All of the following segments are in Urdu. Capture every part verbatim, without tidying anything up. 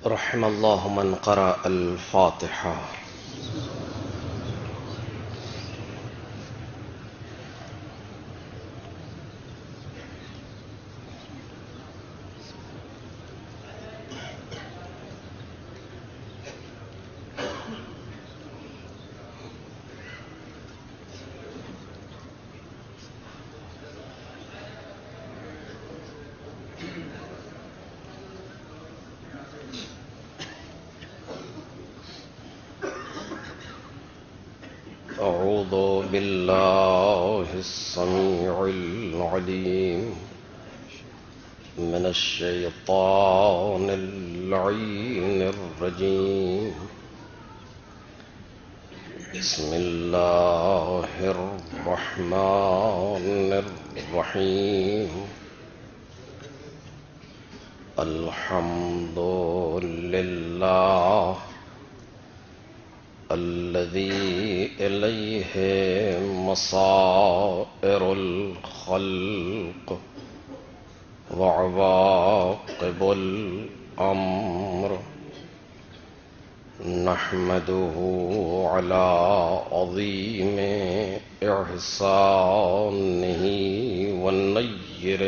رحم الله من قرأ الفاتحة. أعوذ بالله السميع العليم من الشيطان اللعين الرجيم. بسم الله الرحمن الرحيم. الحمد لله الذي إليه مصائر الخلق وعواقب الأمر. نحمده على عظيم إحسانه والنير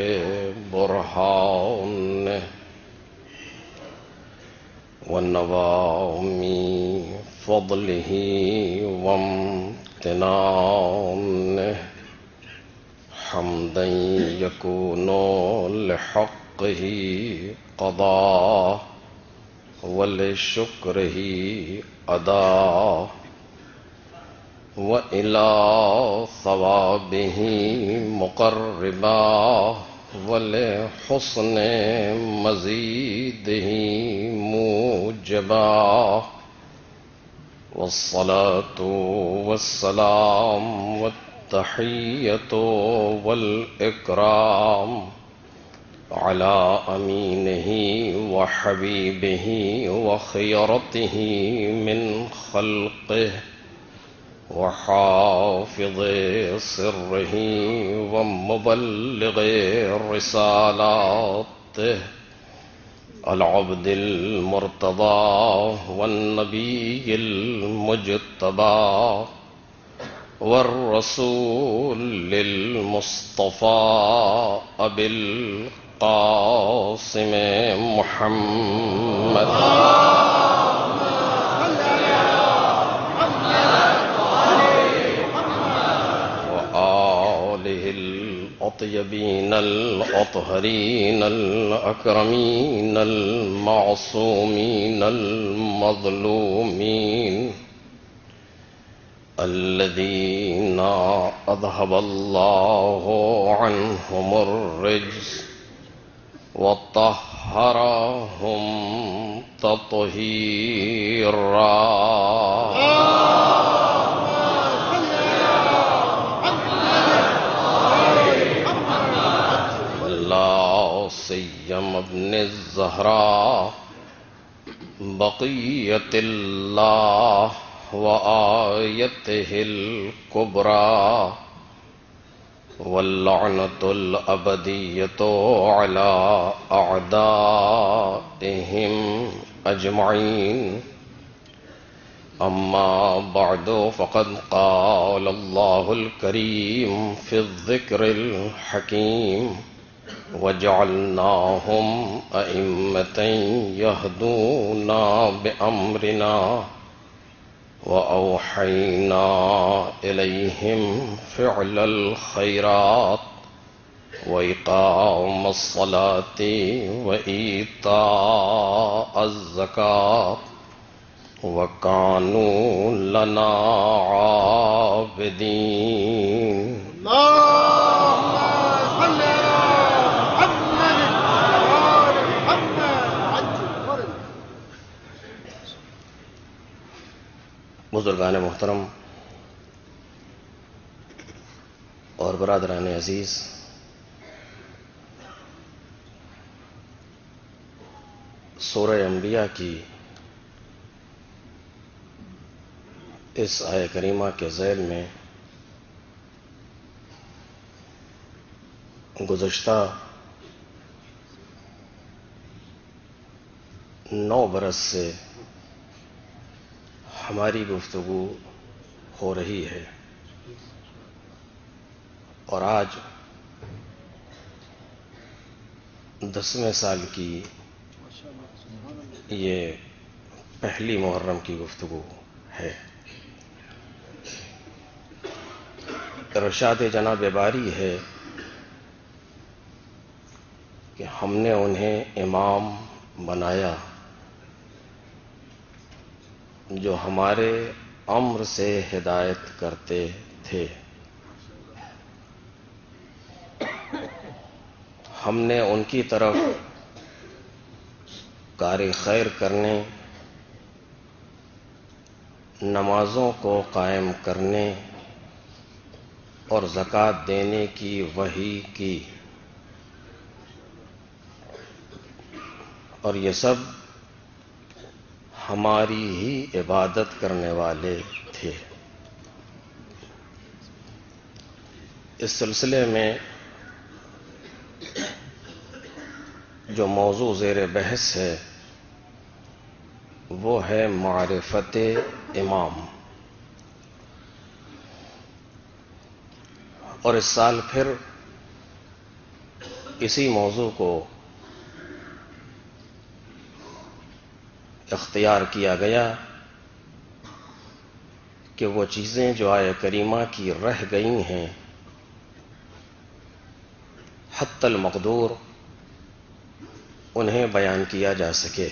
برهانه والنوامي فضله وامتنانه. حمدا يكون لحقه قضاء ولشكره أداء وإلى ثوابه مقربا ولحسن مزيده موجبا. والصلاة والسلام والتحية والإكرام على أمينه وحبيبه وخيرته من خلقه وحافظ سره ومبلغ رسالاته العبد المرتضى والنبي المجتبى والرسول المصطفى أبي القاسم محمد وآله الأطيبين الأطهرين الأكرمين المعصومين المظلومين الذين أذهب الله عنهم الرجس وطهرهم تطهيرا. لا سيما ابن الزهراء بقية الله وآيته الكبرى واللعنة الأبدية على أعدائهم أجمعين. أما بعد فقد قال الله الكريم في الذكر الحكيم وجعلناهم أئمة يهدون بأمرنا وأوحينا إليهم فعل الخيرات وإقام الصلاة وإيتاء الزكاة وكانوا لنا عابدين. بزرگان محترم اور برادران عزیز، سورہ انبیاء کی اس آیہ کریمہ کے ذیل میں گزشتہ نو برس سے ہماری گفتگو ہو رہی ہے اور آج دسویں سال کی یہ پہلی محرم کی گفتگو ہے۔ ارشاد جناب باری ہے کہ ہم نے انہیں امام بنایا جو ہمارے امر سے ہدایت کرتے تھے، ہم نے ان کی طرف کار خیر کرنے، نمازوں کو قائم کرنے اور زکوٰۃ دینے کی وحی کی، اور یہ سب ہماری ہی عبادت کرنے والے تھے۔ اس سلسلے میں جو موضوع زیر بحث ہے وہ ہے معرفت امام، اور اس سال پھر اسی موضوع کو اختیار کیا گیا کہ وہ چیزیں جو آیہ کریمہ کی رہ گئی ہیں حتی المقدور انہیں بیان کیا جا سکے۔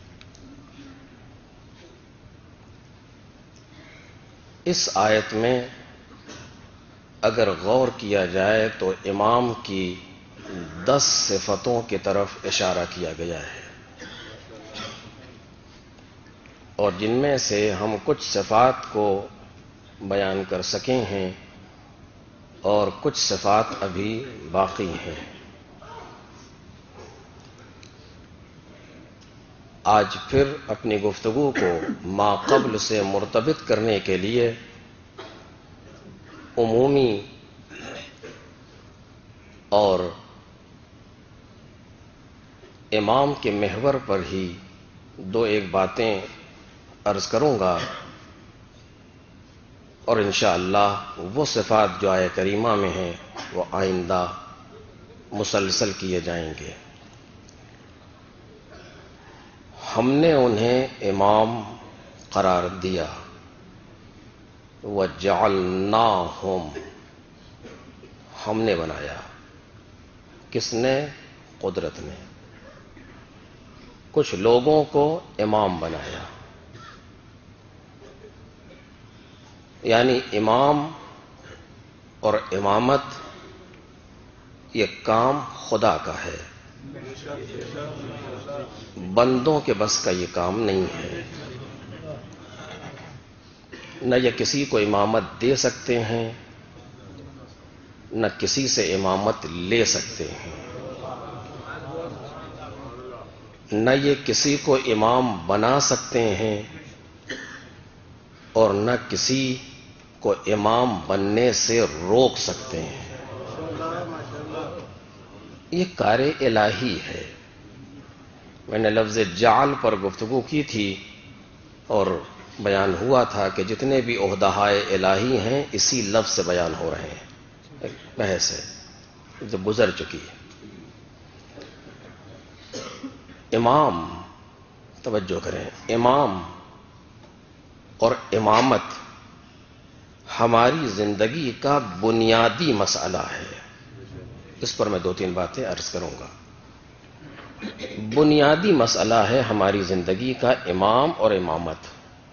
اس آیت میں اگر غور کیا جائے تو امام کی دس صفتوں کی طرف اشارہ کیا گیا ہے، اور جن میں سے ہم کچھ صفات کو بیان کر سکے ہیں اور کچھ صفات ابھی باقی ہیں۔ آج پھر اپنی گفتگو کو ما قبل سے مرتبط کرنے کے لیے عمومی اور امام کے محور پر ہی دو ایک باتیں عرض کروں گا، اور انشاءاللہ وہ صفات جو آیہ کریمہ میں ہیں وہ آئندہ مسلسل کیے جائیں گے۔ ہم نے انہیں امام قرار دیا، وَجَعَلْنَاهُمْ، ہم نے بنایا، کس نے؟ قدرت نے۔ کچھ لوگوں کو امام بنایا، یعنی امام اور امامت یہ کام خدا کا ہے، بندوں کے بس کا یہ کام نہیں ہے۔ نہ یہ کسی کو امامت دے سکتے ہیں، نہ کسی سے امامت لے سکتے ہیں، نہ یہ کسی کو امام بنا سکتے ہیں اور نہ کسی کو امام بننے سے روک سکتے ہیں۔ یہ کار الہی ہے۔ میں نے لفظ جعل پر گفتگو کی تھی اور بیان ہوا تھا کہ جتنے بھی عہدہائے الہی ہیں اسی لفظ سے بیان ہو رہے ہیں۔ ایک بحث ہے جو گزر چکی ہے۔ امام، توجہ کریں، امام اور امامت ہماری زندگی کا بنیادی مسئلہ ہے۔ اس پر میں دو تین باتیں عرض کروں گا۔ بنیادی مسئلہ ہے ہماری زندگی کا امام اور امامت۔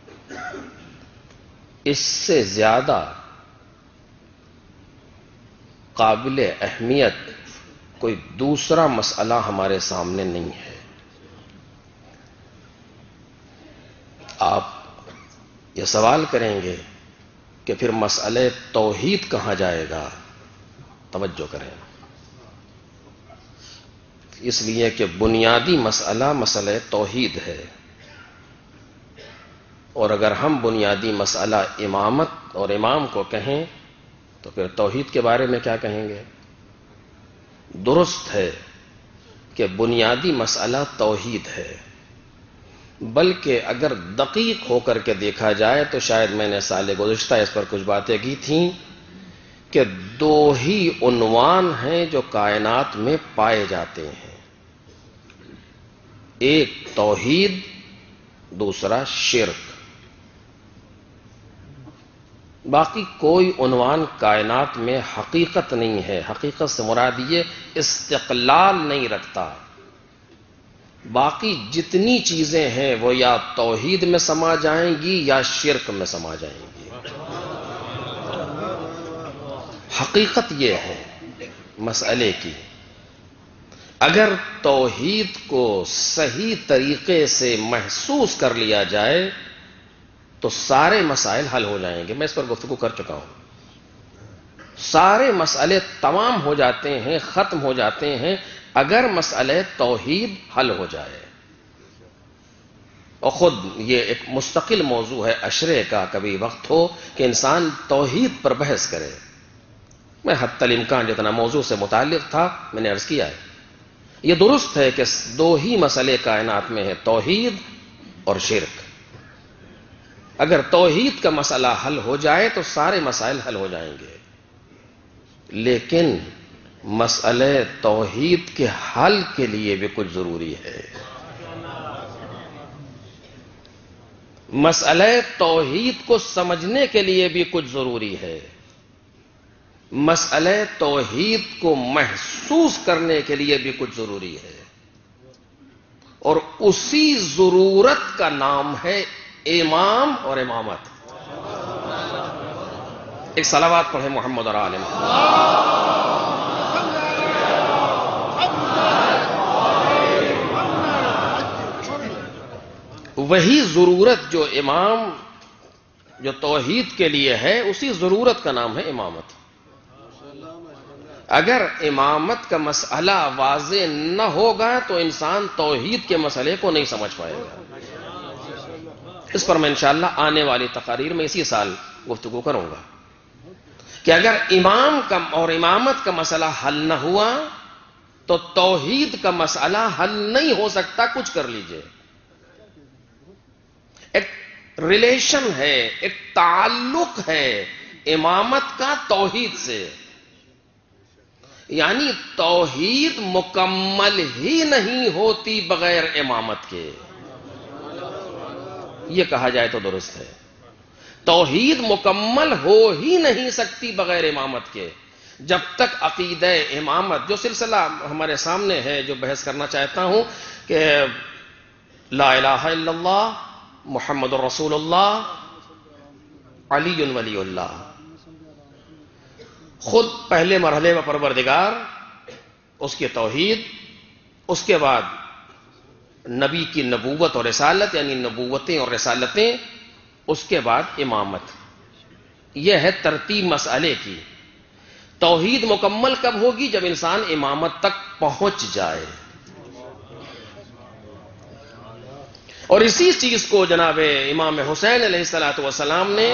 اس سے زیادہ قابل اہمیت کوئی دوسرا مسئلہ ہمارے سامنے نہیں ہے۔ آپ یہ سوال کریں گے کہ پھر مسئلہ توحید کہاں جائے گا؟ توجہ کریں، اس لیے کہ بنیادی مسئلہ مسئلہ توحید ہے، اور اگر ہم بنیادی مسئلہ امامت اور امام کو کہیں تو پھر توحید کے بارے میں کیا کہیں گے؟ درست ہے کہ بنیادی مسئلہ توحید ہے، بلکہ اگر دقیق ہو کر کے دیکھا جائے تو شاید میں نے سال گزشتہ اس پر کچھ باتیں کی تھیں کہ دو ہی عنوان ہیں جو کائنات میں پائے جاتے ہیں، ایک توحید، دوسرا شرک۔ باقی کوئی عنوان کائنات میں حقیقت نہیں ہے۔ حقیقت سے مراد یہ استقلال نہیں رکھتا۔ باقی جتنی چیزیں ہیں وہ یا توحید میں سما جائیں گی یا شرک میں سما جائیں گی۔ حقیقت یہ ہے مسئلے کی، اگر توحید کو صحیح طریقے سے محسوس کر لیا جائے تو سارے مسائل حل ہو جائیں گے۔ میں اس پر گفتگو کر چکا ہوں۔ سارے مسئلے تمام ہو جاتے ہیں، ختم ہو جاتے ہیں اگر مسئلہ توحید حل ہو جائے۔ اور خود یہ ایک مستقل موضوع ہے عشرے کا، کبھی وقت ہو کہ انسان توحید پر بحث کرے۔ میں حتی الامکان جتنا موضوع سے متعلق تھا میں نے عرض کیا ہے۔ یہ درست ہے کہ دو ہی مسئلے کائنات میں ہیں، توحید اور شرک۔ اگر توحید کا مسئلہ حل ہو جائے تو سارے مسائل حل ہو جائیں گے، لیکن مسئلہ توحید کے حل کے لیے بھی کچھ ضروری ہے۔ مسئلہ توحید کو سمجھنے کے لیے بھی کچھ ضروری ہے۔ مسئلہ توحید کو محسوس کرنے کے لیے بھی کچھ ضروری ہے، اور اسی ضرورت کا نام ہے امام اور امامت۔ ایک صلوات پڑھیں محمد اور آل محمد۔ وہی ضرورت جو امام جو توحید کے لیے ہے، اسی ضرورت کا نام ہے امامت۔ اگر امامت کا مسئلہ واضح نہ ہوگا تو انسان توحید کے مسئلے کو نہیں سمجھ پائے گا۔ اس پر میں انشاءاللہ آنے والی تقاریر میں اسی سال گفتگو کروں گا کہ اگر امام کا اور امامت کا مسئلہ حل نہ ہوا تو توحید کا مسئلہ حل نہیں ہو سکتا۔ کچھ کر لیجئے، ایک ریلیشن ہے، ایک تعلق ہے امامت کا توحید سے، یعنی توحید مکمل ہی نہیں ہوتی بغیر امامت کے، یہ کہا جائے تو درست ہے۔ توحید مکمل ہو ہی نہیں سکتی بغیر امامت کے۔ جب تک عقیدہ امامت، جو سلسلہ ہمارے سامنے ہے، جو بحث کرنا چاہتا ہوں کہ لا الہ الا اللہ محمد الرسول اللہ علی ولی اللہ، خود پہلے مرحلے میں پروردگار، اس کی توحید، اس کے بعد نبی کی نبوت اور رسالت، یعنی نبوتیں اور رسالتیں، اس کے بعد امامت۔ یہ ہے ترتیب مسئلے کی۔ توحید مکمل کب ہوگی؟ جب انسان امامت تک پہنچ جائے۔ اور اسی چیز کو جناب امام حسین علیہ الصلوۃ والسلام نے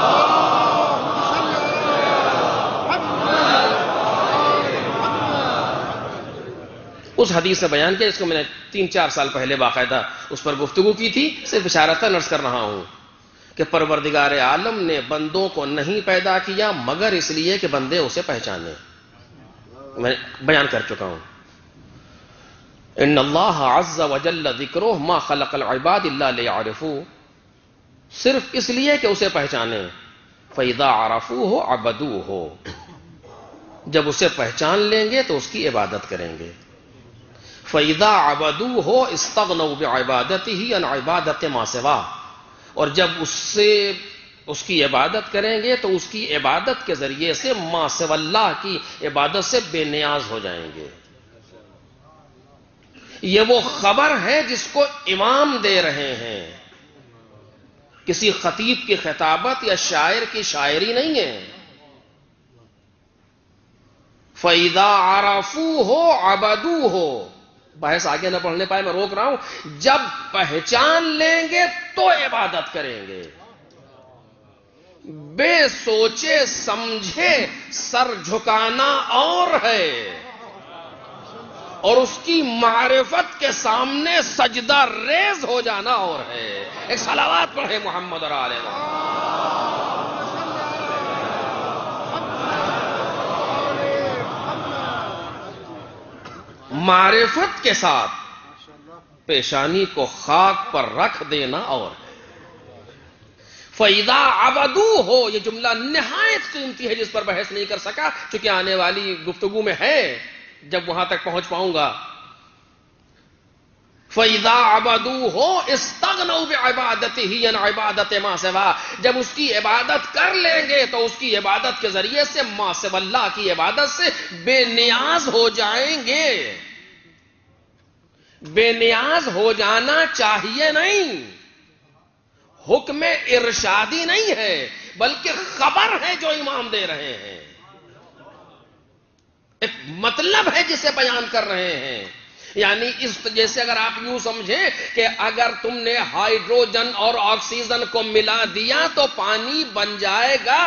اس حدیث سے بیان کیا، جس کو میں نے تین چار سال پہلے باقاعدہ اس پر گفتگو کی تھی۔ صرف اشارتاً عرض کر رہا ہوں کہ پروردگار عالم نے بندوں کو نہیں پیدا کیا مگر اس لیے کہ بندے اسے پہچانے۔ میں بیان کر چکا ہوں، ان اللہ عز وجل ذکرہ ما خلق العباد الا لیعرفوہ، صرف اس لیے کہ اسے پہچانے۔ فاذا عرفوہ عبدوہ، جب اسے پہچان لیں گے تو اس کی عبادت کریں گے۔ فَإِذَا عَبَدُوهُ اسْتَغْنَوْا بِعِبَادَتِهِ عَنْ عِبَادَةِ مَا سِوَاهُ، اور جب اس سے اس کی عبادت کریں گے تو اس کی عبادت کے ذریعے سے ما سوى اللہ کی عبادت سے بے نیاز ہو جائیں گے۔ یہ وہ خبر ہے جس کو امام دے رہے ہیں، کسی خطیب کی خطابت یا شاعر کی شاعری نہیں ہے۔ فَإِذَا عَرَفُوهُ عَبَدُوهُ، بحث آگے نہ پڑھنے پائے میں روک رہا ہوں، جب پہچان لیں گے تو عبادت کریں گے۔ بے سوچے سمجھے سر جھکانا اور ہے، اور اس کی معرفت کے سامنے سجدہ ریز ہو جانا اور ہے. ایک صلوات پڑھے محمد اور آل محمد. معرفت کے ساتھ پیشانی کو خاک پر رکھ دینا اور ہے. فَإِذَا عَبَدُوهُ ہو، یہ جملہ نہایت قیمتی ہے جس پر بحث نہیں کر سکا، چونکہ آنے والی گفتگو میں ہے، جب وہاں تک پہنچ پاؤں گا. فَإِذَا عَبَدُوهُ اسْتَغْنَوْا بِعِبَادَتِهِ عَنْ عِبَادَةِ مَا سِوَاهُ. جب اس کی عبادت کر لیں گے تو اس کی عبادت کے ذریعے سے ما سوى اللہ کی عبادت سے بے نیاز ہو جائیں گے. بے نیاز ہو جانا چاہیے نہیں، حکم ارشادی نہیں ہے، بلکہ خبر ہے جو امام دے رہے ہیں، ایک مطلب ہے جسے بیان کر رہے ہیں. یعنی اس جیسے اگر آپ یوں سمجھیں کہ اگر تم نے ہائیڈروجن اور آکسیجن کو ملا دیا تو پانی بن جائے گا.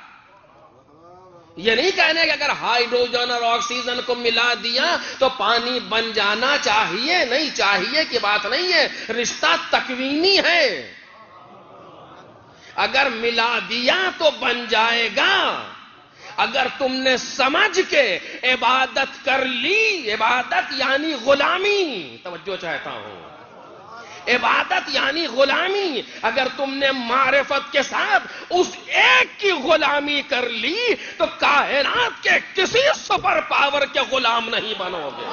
یہ نہیں کہنے کہ اگر ہائیڈروجن اور آکسیجن کو ملا دیا تو پانی بن جانا چاہیے، نہیں، چاہیے کی بات نہیں ہے، رشتہ تکوینی ہے. اگر ملا دیا تو بن جائے گا. اگر تم نے سمجھ کے عبادت کر لی، عبادت یعنی غلامی، توجہ چاہتا ہوں، عبادت یعنی غلامی، اگر تم نے معرفت کے ساتھ اس ایک کی غلامی کر لی تو کائنات کے کسی سپر پاور کے غلام نہیں بنو گے.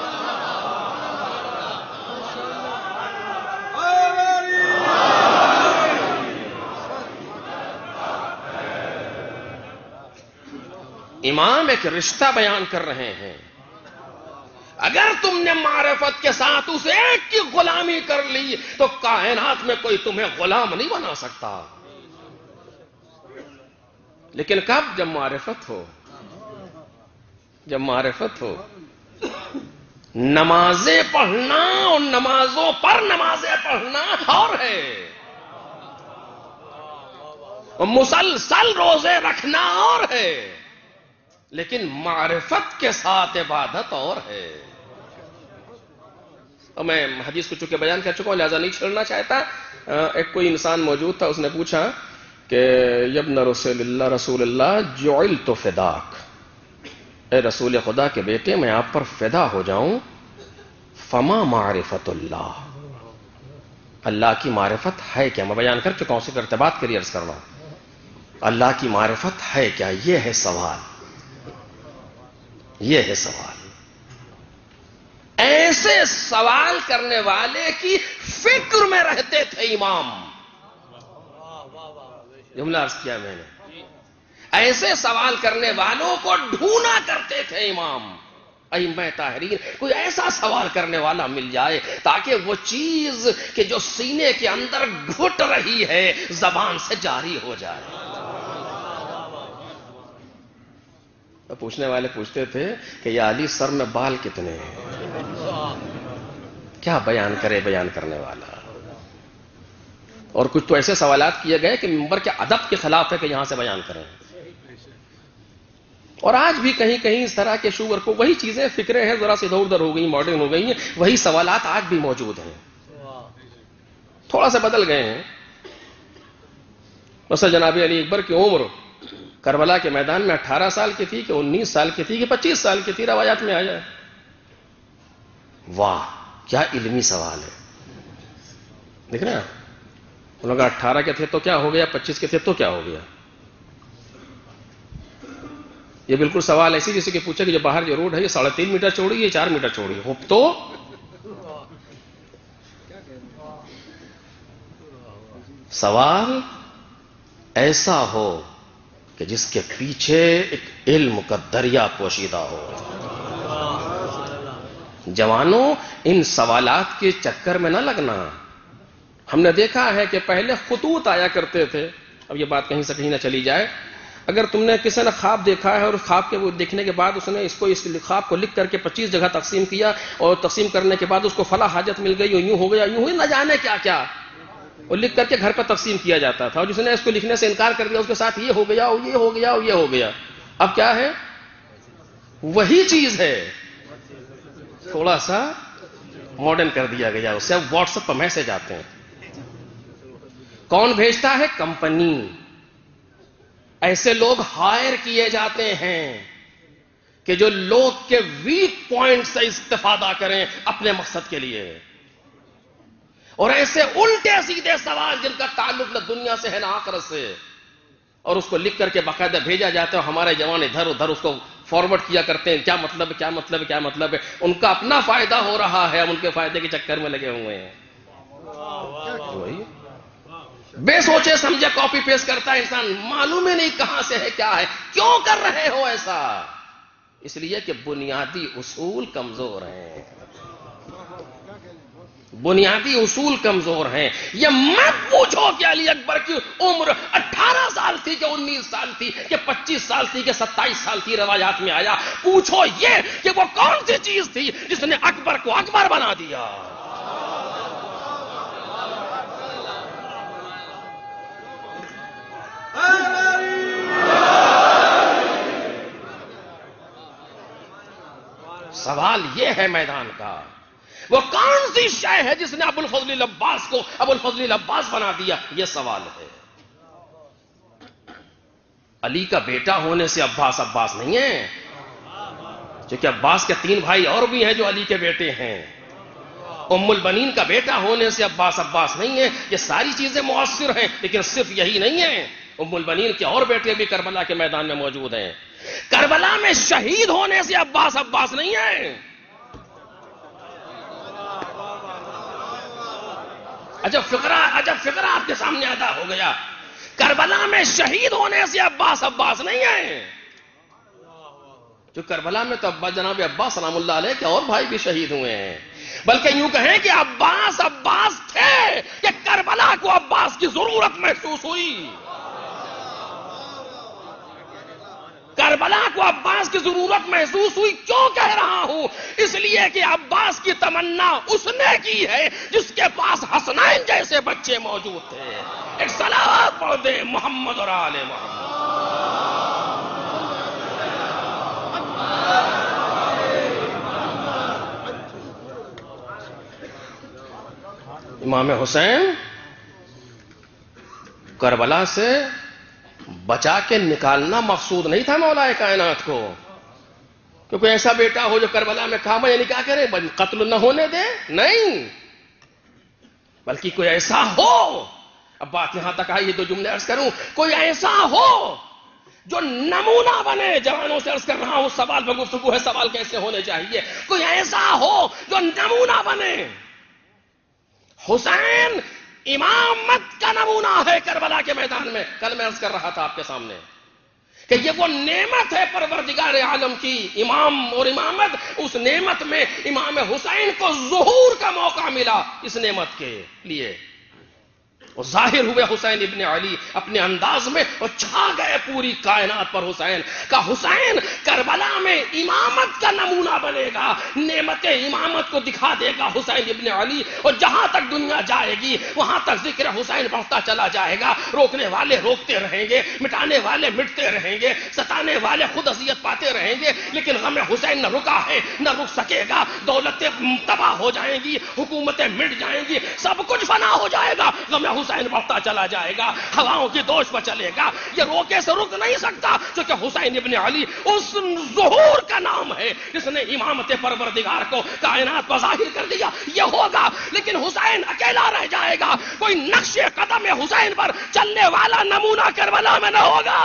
امام ایک رشتہ بیان کر رہے ہیں. اگر تم نے معرفت کے ساتھ اس ایک کی غلامی کر لی تو کائنات میں کوئی تمہیں غلام نہیں بنا سکتا. لیکن کب؟ جب معرفت ہو. جب معرفت ہو. نمازیں پڑھنا اور نمازوں پر نمازیں پڑھنا اور ہے، مسلسل روزے رکھنا اور ہے، لیکن معرفت کے ساتھ عبادت اور ہے. اور میں حدیث کو چونکہ بیان کر چکا ہوں لہذا نہیں چھڑنا چاہتا. ایک کوئی انسان موجود تھا، اس نے پوچھا کہ یبن رسول اللہ رسول اللہ جعلت فداک، اے رسول خدا کے بیٹے میں آپ پر فدا ہو جاؤں. فما معرفت اللہ، اللہ کی معرفت ہے کیا؟ میں بیان کر چکا ہوں، اسی پر ارتباط کریے عرض کر رہا ہوں. اللہ کی معرفت ہے کیا؟ یہ ہے سوال، یہ ہے سوال. ایسے سوال کرنے والے کی فکر میں رہتے تھے امام. جملہ عرض کیا میں نے، ایسے سوال کرنے والوں کو ڈھونڈا کرتے تھے امام. ائمہ تحریر کوئی ایسا سوال کرنے والا مل جائے تاکہ وہ چیز کہ جو سینے کے اندر گھٹ رہی ہے زبان سے جاری ہو جائے. پوچھنے والے پوچھتے تھے کہ یا علی سر میں بال کتنے ہیں؟ کیا بیان کرے بیان کرنے والا. اور کچھ تو ایسے سوالات کیے گئے کہ منبر کے ادب کے خلاف ہے کہ یہاں سے بیان کریں. اور آج بھی کہیں کہیں اس طرح کے شوگر کو وہی چیزیں فکریں ہیں ذرا سی ادھر ادھر ہو گئی، ماڈرن ہو گئی ہیں، وہی سوالات آج بھی موجود ہیں، تھوڑا سا بدل گئے ہیں. مثلا جناب علی اکبر کی عمر کربلا کے میدان میں اٹھارہ سال کی تھی کہ انیس سال کی تھی کہ پچیس سال کی تھی، روایات میں آیا ہے. واہ کیا علمی سوال ہے. دیکھ رہے ہیں ان لوگ اٹھارہ کے تھے تو کیا ہو گیا، پچیس کے تھے تو کیا ہو گیا. یہ بالکل سوال ایسی جیسے کہ پوچھا کہ جو باہر جو روڈ ہے یہ ساڑھے تین میٹر چوڑی ہے، چار میٹر چوڑی ہو تو سوال ایسا ہو کہ جس کے پیچھے ایک علم کا دریا پوشیدہ ہو. جوانوں ان سوالات کے چکر میں نہ لگنا. ہم نے دیکھا ہے کہ پہلے خطوط آیا کرتے تھے. اب یہ بات کہیں سے کہیں نہ چلی جائے. اگر تم نے کسی نے خواب دیکھا ہے اور خواب کے وہ دیکھنے کے بعد اس نے اس کو اس خواب کو لکھ کر کے پچیس جگہ تقسیم کیا اور تقسیم کرنے کے بعد اس کو فلاں حاجت مل گئی، یوں ہو گیا یوں ہوئی، نہ جانے کیا کیا وہ لکھ کر کے گھر پر تقسیم کیا جاتا تھا. اور جس نے اس کو لکھنے سے انکار کر دیا اس کے ساتھ یہ ہو گیا اور یہ ہو گیا اور یہ ہو گیا. اب کیا ہے؟ وہی چیز ہے. تھوڑا سا ماڈرن کر دیا گیا اسے، اب واٹس ایپ پر میسج آتے ہیں. کون بھیجتا ہے؟ کمپنی. ایسے لوگ ہائر کیے جاتے ہیں کہ جو لوگ کے ویک پوائنٹ سے استفادہ کریں اپنے مقصد کے لیے، اور ایسے الٹے سیدھے سوال جن کا تعلق نہ دنیا سے ہے نہ آخرت سے، اور اس کو لکھ کر کے باقاعدہ بھیجا جاتا ہے. ہمارے جوان ادھر ادھر اس کو فارورڈ کیا کرتے ہیں. کیا مطلب کیا مطلب کیا مطلب ہے؟ ان کا اپنا فائدہ ہو رہا ہے، ہم ان کے فائدے کے چکر میں لگے ہوئے ہیں. وہی بے سوچے سمجھے کاپی پیسٹ کرتا ہے انسان، معلوم ہی نہیں کہاں سے ہے کیا ہے. کیوں کر رہے ہو ایسا؟ اس لیے کہ بنیادی اصول کمزور ہیں. بنیادی اصول کمزور ہیں. یہ مت پوچھو کہ علی اکبر کی عمر اٹھارہ سال تھی کہ انیس سال تھی کہ پچیس سال تھی کہ ستائیس سال تھی. روایات میں آیا. پوچھو یہ کہ وہ کون سی چیز تھی جس نے اکبر کو اکبر بنا دیا. سوال یہ ہے میدان کا، وہ کون سی شے ہے جس نے ابو الفضل العباس کو ابو الفضل العباس بنا دیا؟ یہ سوال ہے. علی کا بیٹا ہونے سے عباس عباس نہیں ہے، کیونکہ عباس کے تین بھائی اور بھی ہیں جو علی کے بیٹے ہیں. ام البنین کا بیٹا ہونے سے عباس عباس نہیں ہے. یہ ساری چیزیں مؤثر ہیں، لیکن صرف یہی نہیں ہے. ام البنین کے اور بیٹے بھی کربلا کے میدان میں موجود ہیں. کربلا میں شہید ہونے سے عباس عباس نہیں ہے. عجب فقرہ عجب فقرہ آپ کے سامنے ادا ہو گیا. کربلا میں شہید ہونے سے عباس عباس نہیں ہے. جو کربلا میں تو ابا جناب عباس سلام اللہ علیہ کے اور بھائی بھی شہید ہوئے ہیں. بلکہ یوں کہیں کہ عباس عباس تھے کہ کربلا کو عباس کی ضرورت محسوس ہوئی. کربلا کو عباس کی ضرورت محسوس ہوئی. کیوں کہہ رہا ہوں؟ اس لیے کہ عباس کی تمنا اس نے کی ہے جس کے پاس حسنین جیسے بچے موجود تھے. ایک صلوات پڑھ دیں محمد اور آل محمد. امام حسین کربلا سے بچا کے نکالنا مقصود نہیں تھا مولا کائنات کو، کہ کوئی ایسا بیٹا ہو جو کربلا میں کعبہ یعنی کیا کرے قتل نہ ہونے دے. نہیں، بلکہ کوئی ایسا ہو. اب بات یہاں تک آئی، دو جملے عرض کروں. کوئی ایسا ہو جو نمونہ بنے. جوانوں سے عرض کر رہا ہوں، سوال پر گفتگو ہے، سوال کیسے ہونے چاہیے. کوئی ایسا ہو جو نمونہ بنے. حسین امامت کا نمونہ ہے کربلا کے میدان میں. کل میں عرض کر رہا تھا آپ کے سامنے کہ یہ وہ نعمت ہے پروردگار عالم کی، امام اور امامت. اس نعمت میں امام حسین کو ظہور کا موقع ملا. اس نعمت کے لیے وہ ظاہر ہوئے حسین ابن علی اپنے انداز میں، اور چھا گئے پوری کائنات پر. حسین کا حسین کربلا میں امامت کا نمونہ بنے گا، نعمت امامت کو دکھا دے گا حسین ابن علی. اور جہاں تک دنیا جائے گی وہاں تک ذکر حسین بڑھتا چلا جائے گا. روکنے والے روکتے رہیں گے، مٹانے والے مٹتے رہیں گے، ستانے والے خود اذیت پاتے رہیں گے، لیکن غم حسین نہ رکا ہے نہ رک سکے گا. دولتیں تباہ ہو جائیں گی، حکومتیں مٹ جائیں گی، سب کچھ فنا ہو جائے گا، غم حسین بڑھتا چلا جائے گا، ہواؤں کی دوش پر چلے گا. یہ روکے سے رک نہیں سکتا، کیونکہ حسین ابن علی اس ظہور کا نام ہے جس نے امامت پروردگار کو کائنات پر ظاہر کر دیا. یہ ہوگا، لیکن حسین اکیلا رہ جائے گا. کوئی نقش قدم حسین پر چلنے والا نمونہ کربلا میں نہ ہوگا.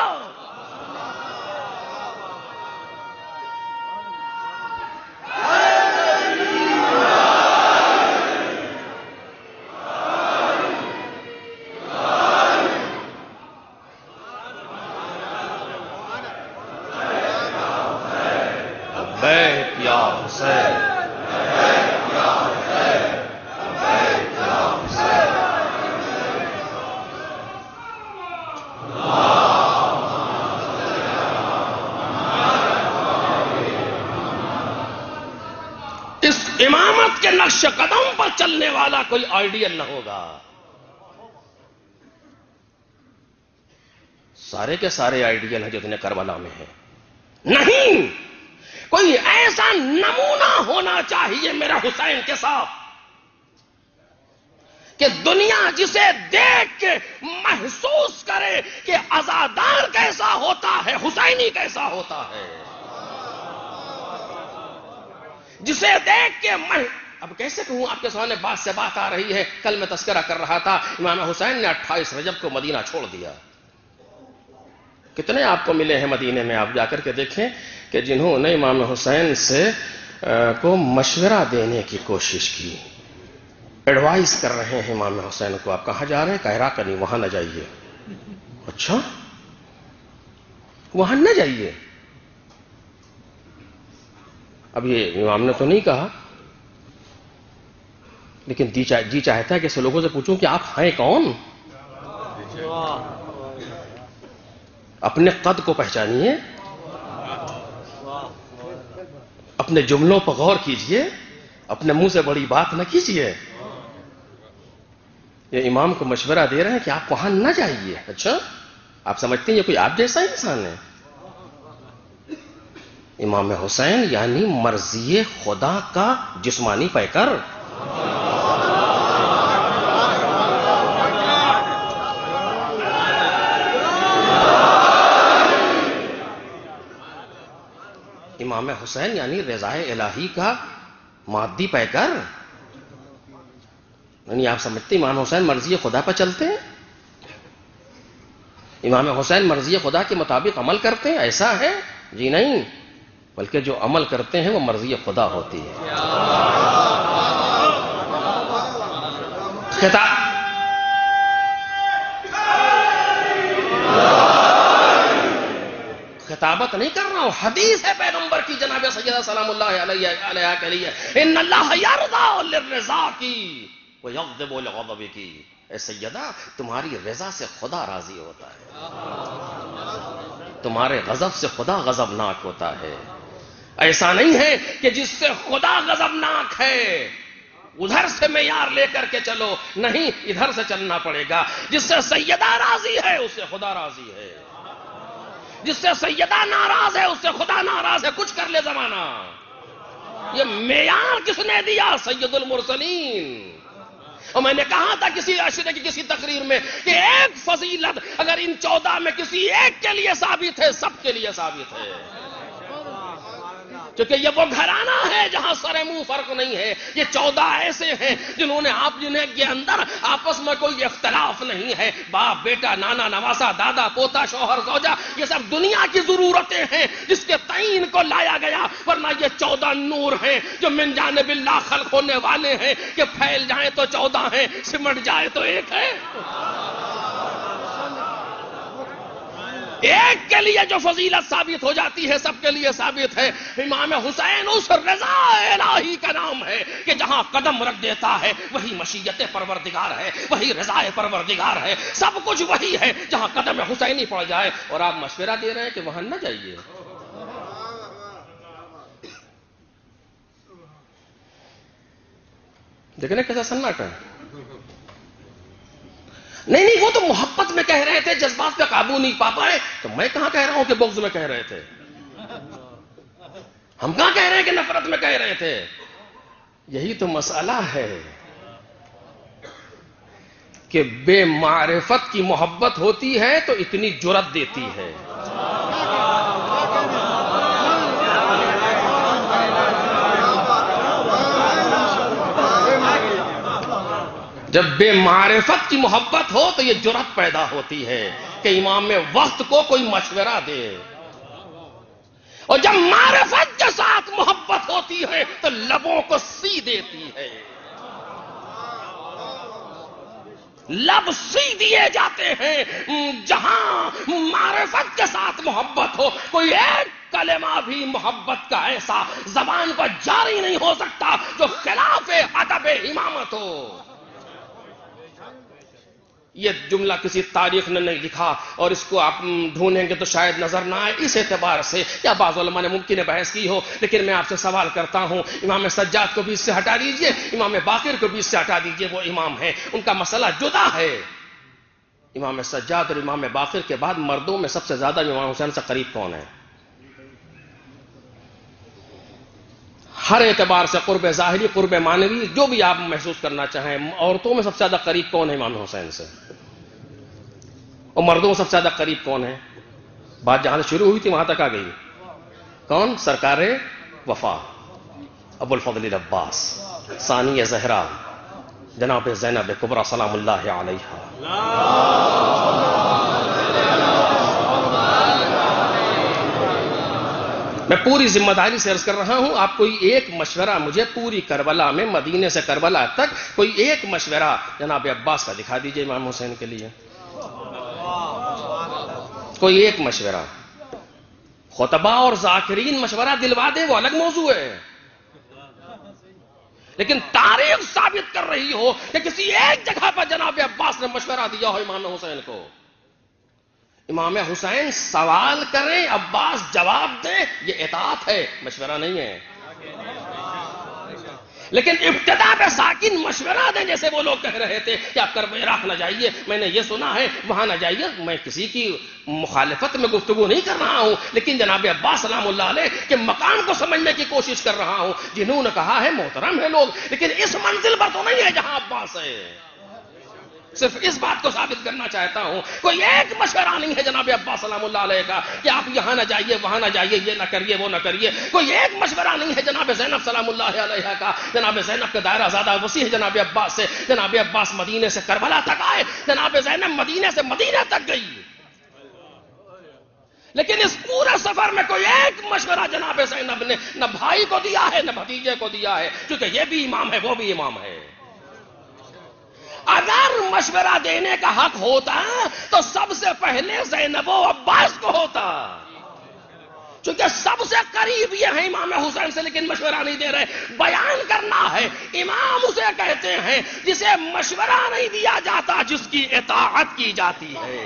امامت کے نقش قدم پر چلنے والا کوئی آئیڈیل نہ ہوگا. سارے کے سارے آئیڈیل ہیں جو اتنے کربلا میں ہیں. نہیں، کوئی ایسا نمونہ ہونا چاہیے میرا حسین کے ساتھ کہ دنیا جسے دیکھ کے محسوس کرے کہ عزادار کیسا ہوتا ہے، حسینی کیسا ہوتا ہے، جسے دیکھ کے مح... اب کیسے کہوں آپ کے سامنے بات سے بات آ رہی ہے. کل میں تذکرہ کر رہا تھا امام حسین نے اٹھائیس رجب کو مدینہ چھوڑ دیا. کتنے آپ کو ملے ہیں مدینے میں؟ آپ جا کر کے دیکھیں کہ جنہوں نے امام حسین سے کو مشورہ دینے کی کوشش کی، ایڈوائز کر رہے ہیں امام حسین کو، آپ کہاں جا رہے ہیں؟ کہرا کہ نہیں، وہاں نہ جائیے. اچھا وہاں نہ جائیے. اب یہ امام نے تو نہیں کہا، لیکن جی چاہتا ہے کہ ایسے لوگوں سے پوچھوں کہ آپ ہیں کون؟ اپنے قد کو پہچانیے، اپنے جملوں پر غور کیجئے، اپنے منہ سے بڑی بات نہ کیجئے. یہ امام کو مشورہ دے رہے ہیں کہ آپ وہاں نہ جائیے. اچھا آپ سمجھتے ہیں یہ کوئی آپ جیسا انسان ہے؟ امام حسین یعنی مرضی خدا کا جسمانی پیکر. امام حسین یعنی رضائے الہی کا مادی پیکر. یعنی آپ سمجھتے امام حسین مرضی خدا پر چلتے ہیں؟ امام حسین مرضی خدا کے مطابق عمل کرتے ہیں؟ ایسا ہے؟ جی نہیں، بلکہ جو عمل کرتے ہیں وہ مرضی خدا ہوتی ہے. خطاب خطابت نہیں کر رہا ہوں، حدیث ہے پیغمبر کی جناب سیدہ سلام اللہ علیہ کے لیے، ان اللہ یرضا للرضا کی ویغضب للغضب کی. اے سیدہ تمہاری رضا سے خدا راضی ہوتا ہے، تمہارے غضب سے خدا غضبناک ہوتا ہے. ایسا نہیں ہے کہ جس سے خدا غضبناک ہے ادھر سے معیار لے کر کے چلو، نہیں، ادھر سے چلنا پڑے گا. جس سے سیدہ راضی ہے اس سے خدا راضی ہے، جس سے سیدہ ناراض ہے اس سے خدا ناراض ہے. کچھ کر لے زمانہ. یہ معیار کس نے دیا؟ سید المرسلین. اور میں نے کہا تھا کسی عشرے کی کسی تقریر میں کہ ایک فضیلت اگر ان چودہ میں کسی ایک کے لیے ثابت ہے، سب کے لیے ثابت ہے، کیونکہ یہ وہ گھرانہ ہے جہاں سر منہ فرق نہیں ہے. یہ چودہ ایسے ہیں جنہوں نے آپ جنہیں کے اندر آپس میں کوئی اختلاف نہیں ہے. باپ بیٹا، نانا نواسا، دادا پوتا، شوہر زوجہ، یہ سب دنیا کی ضرورتیں ہیں جس کے تعین کو لایا گیا. ورنہ یہ چودہ نور ہیں جو من جانب اللہ خلق ہونے والے ہیں کہ پھیل جائیں تو چودہ ہیں، سمٹ جائے تو ایک ہے. ایک کے لیے جو فضیلت ثابت ہو جاتی ہے سب کے لیے ثابت ہے. امام حسین اس رضا الہی کا نام ہے کہ جہاں قدم رکھ دیتا ہے وہی مشیت پروردگار ہے، وہی رضا پروردگار ہے، سب کچھ وہی ہے جہاں قدم حسینی پڑ جائے. اور آپ مشورہ دے رہے ہیں کہ وہاں نہ جائیے. دیکھنے کیسا سناٹا ہے. نہیں نہیں، وہ تو محبت میں کہہ رہے تھے، جذبات پہ قابو نہیں پا پائے. تو میں کہاں کہہ رہا ہوں کہ بغض میں کہہ رہے تھے؟ ہم کہاں کہہ رہے ہیں کہ نفرت میں کہہ رہے تھے؟ یہی تو مسئلہ ہے کہ بے معرفت کی محبت ہوتی ہے تو اتنی جرأت دیتی ہے. جب بے معرفت کی محبت ہو تو یہ جرأت پیدا ہوتی ہے کہ امام وقت کو کوئی مشورہ دے. اور جب معرفت کے ساتھ محبت ہوتی ہے تو لبوں کو سی دیتی ہے. لب سی دیے جاتے ہیں. جہاں معرفت کے ساتھ محبت ہو، کوئی ایک کلمہ بھی محبت کا ایسا زبان پر جاری نہیں ہو سکتا جو خلاف ادب امامت ہو. یہ جملہ کسی تاریخ نے نہیں لکھا اور اس کو آپ ڈھونڈیں گے تو شاید نظر نہ آئے. اس اعتبار سے یا بعض علماء نے ممکن ہے بحث کی ہو، لیکن میں آپ سے سوال کرتا ہوں، امام سجاد کو بھی اس سے ہٹا دیجئے، امام باقر کو بھی اس سے ہٹا دیجئے. وہ امام ہیں، ان کا مسئلہ جدا ہے. امام سجاد اور امام باقر کے بعد مردوں میں سب سے زیادہ امام حسین سے قریب کون ہے؟ ہر اعتبار سے، قرب ظاہری، قرب معنوی، جو بھی آپ محسوس کرنا چاہیں. عورتوں میں سب سے زیادہ قریب کون ہے امام حسین سے؟ اور مردوں میں سب سے زیادہ قریب کون ہے؟ بات جہاں سے شروع ہوئی تھی وہاں تک آ گئی. کون؟ سرکار وفا ابو الفضل العباس ثانی زہرا جناب زینب کبریٰ سلام اللہ علیہا. میں پوری ذمہ داری سے عرض کر رہا ہوں، آپ کوئی ایک مشورہ مجھے پوری کربلا میں، مدینے سے کربلا تک، کوئی ایک مشورہ جناب عباس کا دکھا دیجئے امام حسین کے لیے. کوئی ایک مشورہ. خطبہ اور ذاکرین مشورہ دلوا دیں وہ الگ موضوع ہے، لیکن تاریخ ثابت کر رہی ہو کہ کسی ایک جگہ پر جناب عباس نے مشورہ دیا ہو امام حسین کو. امام حسین سوال کریں، عباس جواب دیں، یہ اطاعت ہے، مشورہ نہیں ہے. لیکن ابتدا پہ ساکن مشورہ دیں، جیسے وہ لوگ کہہ رہے تھے کہ آپ کرب عراق نہ جائیے، میں نے یہ سنا ہے وہاں نہ جائیے. میں کسی کی مخالفت میں گفتگو نہیں کر رہا ہوں، لیکن جناب عباس سلام اللہ علیہ کے مقام کو سمجھنے کی کوشش کر رہا ہوں. جنہوں نے کہا ہے محترم ہے لوگ، لیکن اس منزل پر تو نہیں ہے جہاں عباس ہے. صرف اس بات کو ثابت کرنا چاہتا ہوں، کوئی ایک مشورہ نہیں ہے جناب عباس سلام اللہ علیہ کا کہ آپ یہاں نہ جائیے، وہاں نہ جائیے، یہ نہ کریے، وہ نہ کریے. کوئی ایک مشورہ نہیں ہے جناب زینب سلام اللہ علیہ کا. جناب زینب کا دائرہ زیادہ وسیع ہے جناب عباس سے. جناب عباس مدینے سے کربلا تک آئے، جناب زینب مدینے سے مدینے تک گئی، لیکن اس پورے سفر میں کوئی ایک مشورہ جناب زینب نے نہ بھائی کو دیا ہے نہ بھتیجے کو دیا ہے، کیونکہ یہ بھی امام ہے وہ بھی امام ہے. اگر مشورہ دینے کا حق ہوتا تو سب سے پہلے زینب و عباس کو ہوتا، چونکہ سب سے قریب یہ ہے امام حسین سے، لیکن مشورہ نہیں دے رہے. بیان کرنا ہے. امام اسے کہتے ہیں جسے مشورہ نہیں دیا جاتا، جس کی اطاعت کی جاتی ہے.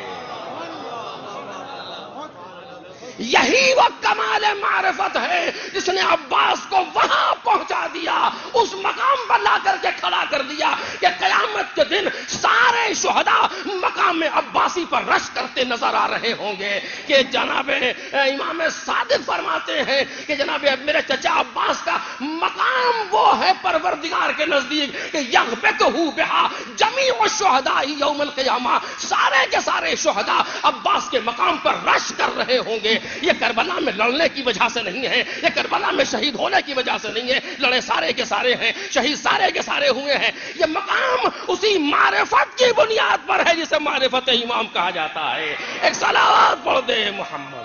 یہی وہ کمال معرفت ہے جس نے عباس کو وہاں پہنچا دیا، اس مقام پر لا کر کے کھڑا کر دیا کہ قیامت کے دن سارے شہداء مقام عباسی پر رش کرتے نظر آ رہے ہوں گے کہ جناب امام صادق فرماتے ہیں کہ جناب میرے چچا عباس کا مقام وہ ہے پروردگار کے نزدیک کہ یغبطہ بہا جمیع الشہداء یوم القیامہ. سارے کے سارے شہداء عباس کے مقام پر رش کر رہے ہوں گے. یہ کربلا میں لڑنے کی وجہ سے نہیں ہے، یہ کربلا میں شہید ہونے کی وجہ سے نہیں ہے. لڑے سارے کے سارے ہیں، شہید سارے کے سارے ہوئے ہیں. یہ مقام اسی معرفت کی بنیاد پر ہے جسے معرفت امام کہا جاتا ہے. ایک صلوات پڑھ دے محمد.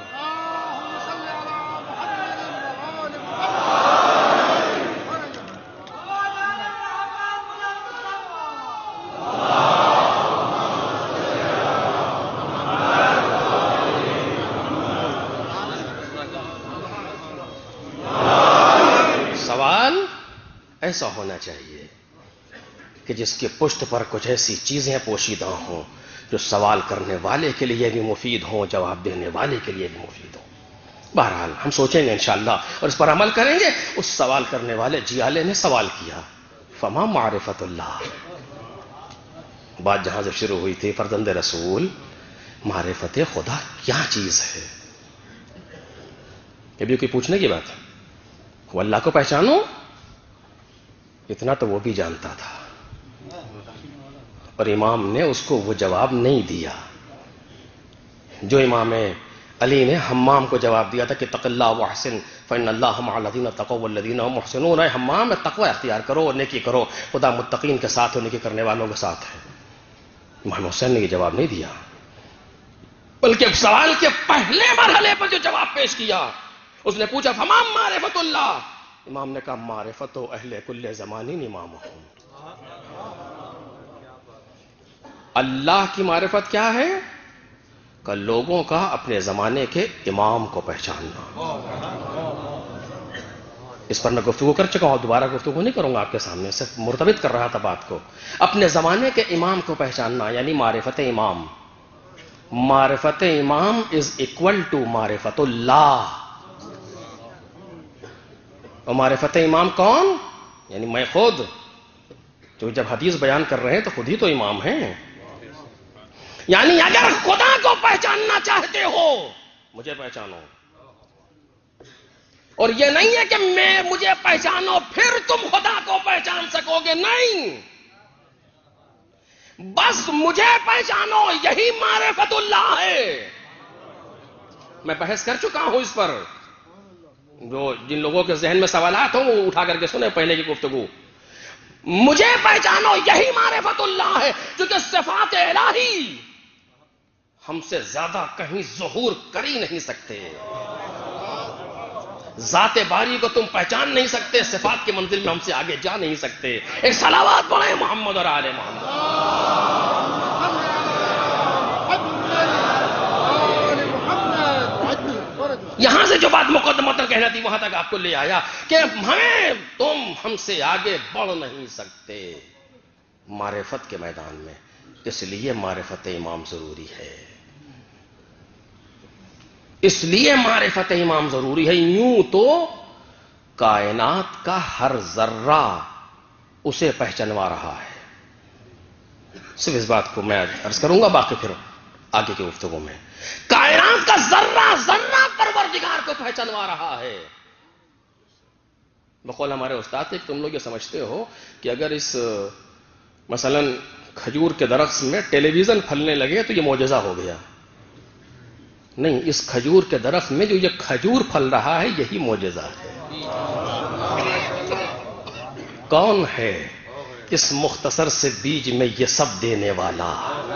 ایسا ہونا چاہیے کہ جس کے پشت پر کچھ ایسی چیزیں پوشیدہ ہوں جو سوال کرنے والے کے لیے بھی مفید ہوں، جواب دینے والے کے لیے بھی مفید ہوں. بہرحال ہم سوچیں گے انشاءاللہ اور اس پر عمل کریں گے. اس سوال کرنے والے جیالے نے سوال کیا، فما معرفت اللہ. بات جہاں سے شروع ہوئی تھی، فرزند رسول، معرفت خدا کیا چیز ہے؟ یہ بھی کوئی پوچھنے کی بات ہے؟ وہ اللہ کو پہچانو، اتنا تو وہ بھی جانتا تھا، اور امام نے اس کو وہ جواب نہیں دیا جو امام علی نے حمام کو جواب دیا تھا کہ تق اللہ واحسن فإن اللہ مع الذین اتقوا والذین هم محسنون. اے حمام، تقوی اختیار کرو اور نیکی کرو، خدا متقین کے ساتھ اور نیکی کرنے والوں کے ساتھ ہے. امام حسین نے یہ جواب نہیں دیا، بلکہ سوال کے پہلے مرحلے پر جو جواب پیش کیا، اس نے پوچھا فما معرفت اللہ. امام نے کہا معرفت و اہل کل زمانین امام ہوں. اللہ کی معرفت کیا ہے؟ کہ لوگوں کا اپنے زمانے کے امام کو پہچاننا. اس پر میں گفتگو کر چکا ہوں، دوبارہ گفتگو نہیں کروں گا آپ کے سامنے، صرف مرتبط کر رہا تھا بات کو. اپنے زمانے کے امام کو پہچاننا یعنی معرفت امام. معرفت امام از اکول ٹو معرفت اللہ. اور معرفت امام کون؟ یعنی میں خود، جو جب حدیث بیان کر رہے ہیں تو خود ہی تو امام ہیں. یعنی اگر خدا کو پہچاننا چاہتے ہو، مجھے پہچانو. اور یہ نہیں ہے کہ میں مجھے پہچانو پھر تم خدا کو پہچان سکو گے، نہیں، بس مجھے پہچانو، یہی معرفت اللہ ہے۔ میں بحث کر چکا ہوں اس پر، جو جن لوگوں کے ذہن میں سوالات ہوں وہ اٹھا کر کے سنیں پہلے کی گفتگو۔ مجھے پہچانو یہی معرفت اللہ ہے، کیونکہ صفات الہی ہم سے زیادہ کہیں ظہور کر ہی نہیں سکتے۔ ذات باری کو تم پہچان نہیں سکتے، صفات کی منزل میں ہم سے آگے جا نہیں سکتے۔ ایک صلوات پڑھیں محمد اور آل محمد۔ یہاں سے جو بات مقدمتاً کہنا تھی وہاں تک آپ کو لے آیا کہ ہمیں تم ہم سے آگے بڑھ نہیں سکتے معرفت کے میدان میں، اس لیے معرفت امام ضروری ہے، اس لیے معرفت امام ضروری ہے۔ یوں تو کائنات کا ہر ذرہ اسے پہچانوا رہا ہے۔ صرف اس بات کو میں عرض کروں گا، باقی پھر آگے کی گفتگو میں۔ کائنات کا ذرہ ذرہ پروردگار کو پہچانوا رہا ہے۔ بقول ہمارے استاد تھے کہ تم لوگ یہ سمجھتے ہو کہ اگر اس مثلا کھجور کے درخت میں ٹیلی ویژن پھلنے لگے تو یہ معجزہ ہو گیا۔ نہیں، اس کھجور کے درخت میں جو یہ کھجور پھل رہا ہے یہی معجزہ ہے۔ کون ہے اس مختصر سے بیج میں یہ سب دینے والا؟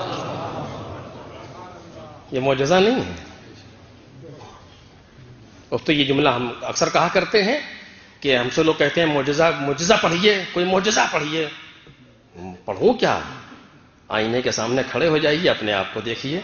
یہ معجزہ نہیں ہے۔ اب تو یہ جملہ ہم اکثر کہا کرتے ہیں کہ ہم سے لوگ کہتے ہیں معجزہ معجزہ پڑھیے، کوئی معجزہ پڑھیے۔ پڑھوں کیا؟ آئینے کے سامنے کھڑے ہو جائیے، اپنے آپ کو دیکھیے۔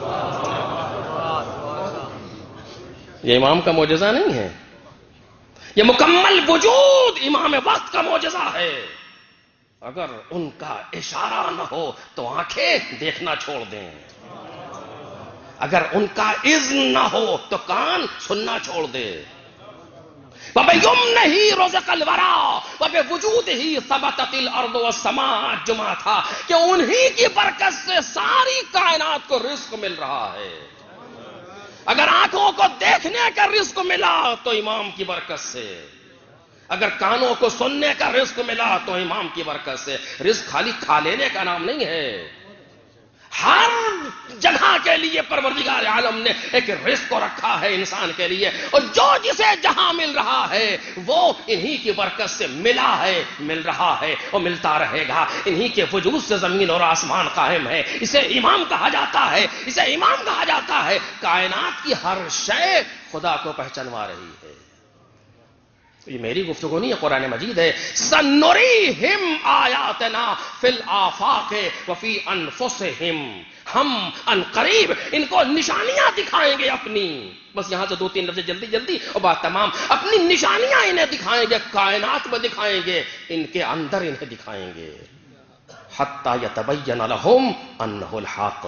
یہ امام کا معجزہ نہیں ہے، یہ مکمل وجود امام وقت کا معجزہ ہے۔ اگر ان کا اشارہ نہ ہو تو آنکھیں دیکھنا چھوڑ دیں، اگر ان کا اذن نہ ہو تو کان سننا چھوڑ دے۔ وَبِيُمْنِهِ رُزِقَ الْوَرَىٰ وَبِوُجُودِهِ ثَبَتَتِ الْأَرْضُ وَالسَّمَاءُ جمعہ تھا کہ انہی کی برکت سے ساری کائنات کو رزق مل رہا ہے۔ اگر آنکھوں کو دیکھنے کا رزق ملا تو امام کی برکت سے، اگر کانوں کو سننے کا رزق ملا تو امام کی برکت سے۔ رزق خالی کھا لینے کا نام نہیں ہے، ہر جگہ کے لیے پروردگار عالم نے ایک رزق کو رکھا ہے انسان کے لیے، اور جو جسے جہاں مل رہا ہے وہ انہی کی برکت سے ملا ہے، مل رہا ہے اور ملتا رہے گا۔ انہی کے وجود سے زمین اور آسمان قائم ہے، اسے امام کہا جاتا ہے، اسے امام کہا جاتا ہے۔ کائنات کی ہر شے خدا کو پہچانوا رہی ہے۔ یہ میری گفتگو نہیں ہے، قرآن مجید ہے۔ سَنُرِيهِمْ آیَاتِنَا فِي الْآفَاقِ وَفِي أَنفُسِهِمْ، ہم ان قریب ان کو نشانیاں دکھائیں گے اپنی۔ بس یہاں سے دو تین لفظ جلدی جلدی اور بات تمام۔ اپنی نشانیاں انہیں دکھائیں گے، کائنات میں دکھائیں گے، ان کے اندر انہیں دکھائیں گے۔ حَتَّى يَتَبَيَّنَ لَهُمْ أَنَّهُ الْحَقُّ،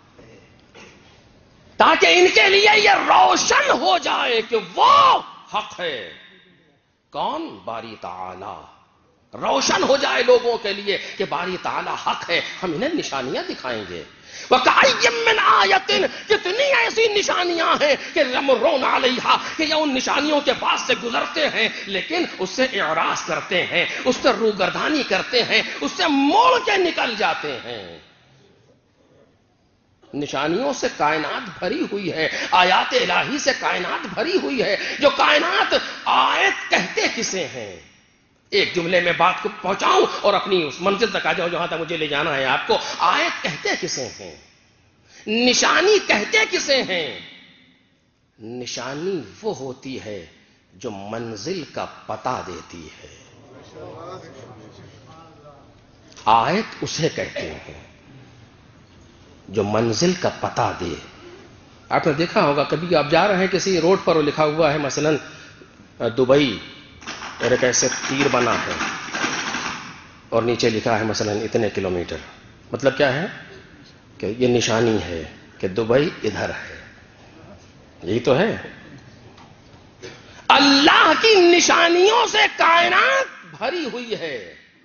تاکہ ان کے لیے یہ روشن ہو جائے کہ وہ حق ہے۔ کون؟ باری تعالی۔ روشن ہو جائے لوگوں کے لیے کہ باری تعالی حق ہے، ہم انہیں نشانیاں دکھائیں گے۔ وَكَأَيٍّ مِّنْ آیَةٍ، کتنی ایسی نشانیاں ہیں کہ یمرون علیہا، کہ یہ ان نشانیوں کے پاس سے گزرتے ہیں لیکن اس سے اعراض کرتے ہیں، اس سے روگردانی کرتے ہیں، اس سے موڑ کے نکل جاتے ہیں۔ نشانیوں سے کائنات بھری ہوئی ہے، آیات الہی سے کائنات بھری ہوئی ہے۔ جو کائنات آیت کہتے کسے ہیں؟ ایک جملے میں بات کو پہنچاؤں اور اپنی اس منزل تک آ جاؤں جہاں تک مجھے لے جانا ہے آپ کو۔ آیت کہتے کسے ہیں؟ نشانی کہتے کسے ہیں؟ نشانی وہ ہوتی ہے جو منزل کا پتہ دیتی ہے، آیت اسے کہتے ہیں جو منزل کا پتہ دے۔ آپ نے دیکھا ہوگا کبھی آپ جا رہے ہیں کسی روڈ پر، وہ لکھا ہوا ہے مثلا دبئی، اور ایک ایسے تیر بنا ہے اور نیچے لکھا ہے مثلا اتنے کلومیٹر۔ مطلب کیا ہے کہ یہ نشانی ہے کہ دبئی ادھر ہے، یہی تو ہے۔ اللہ کی نشانیوں سے کائنات بھری ہوئی ہے،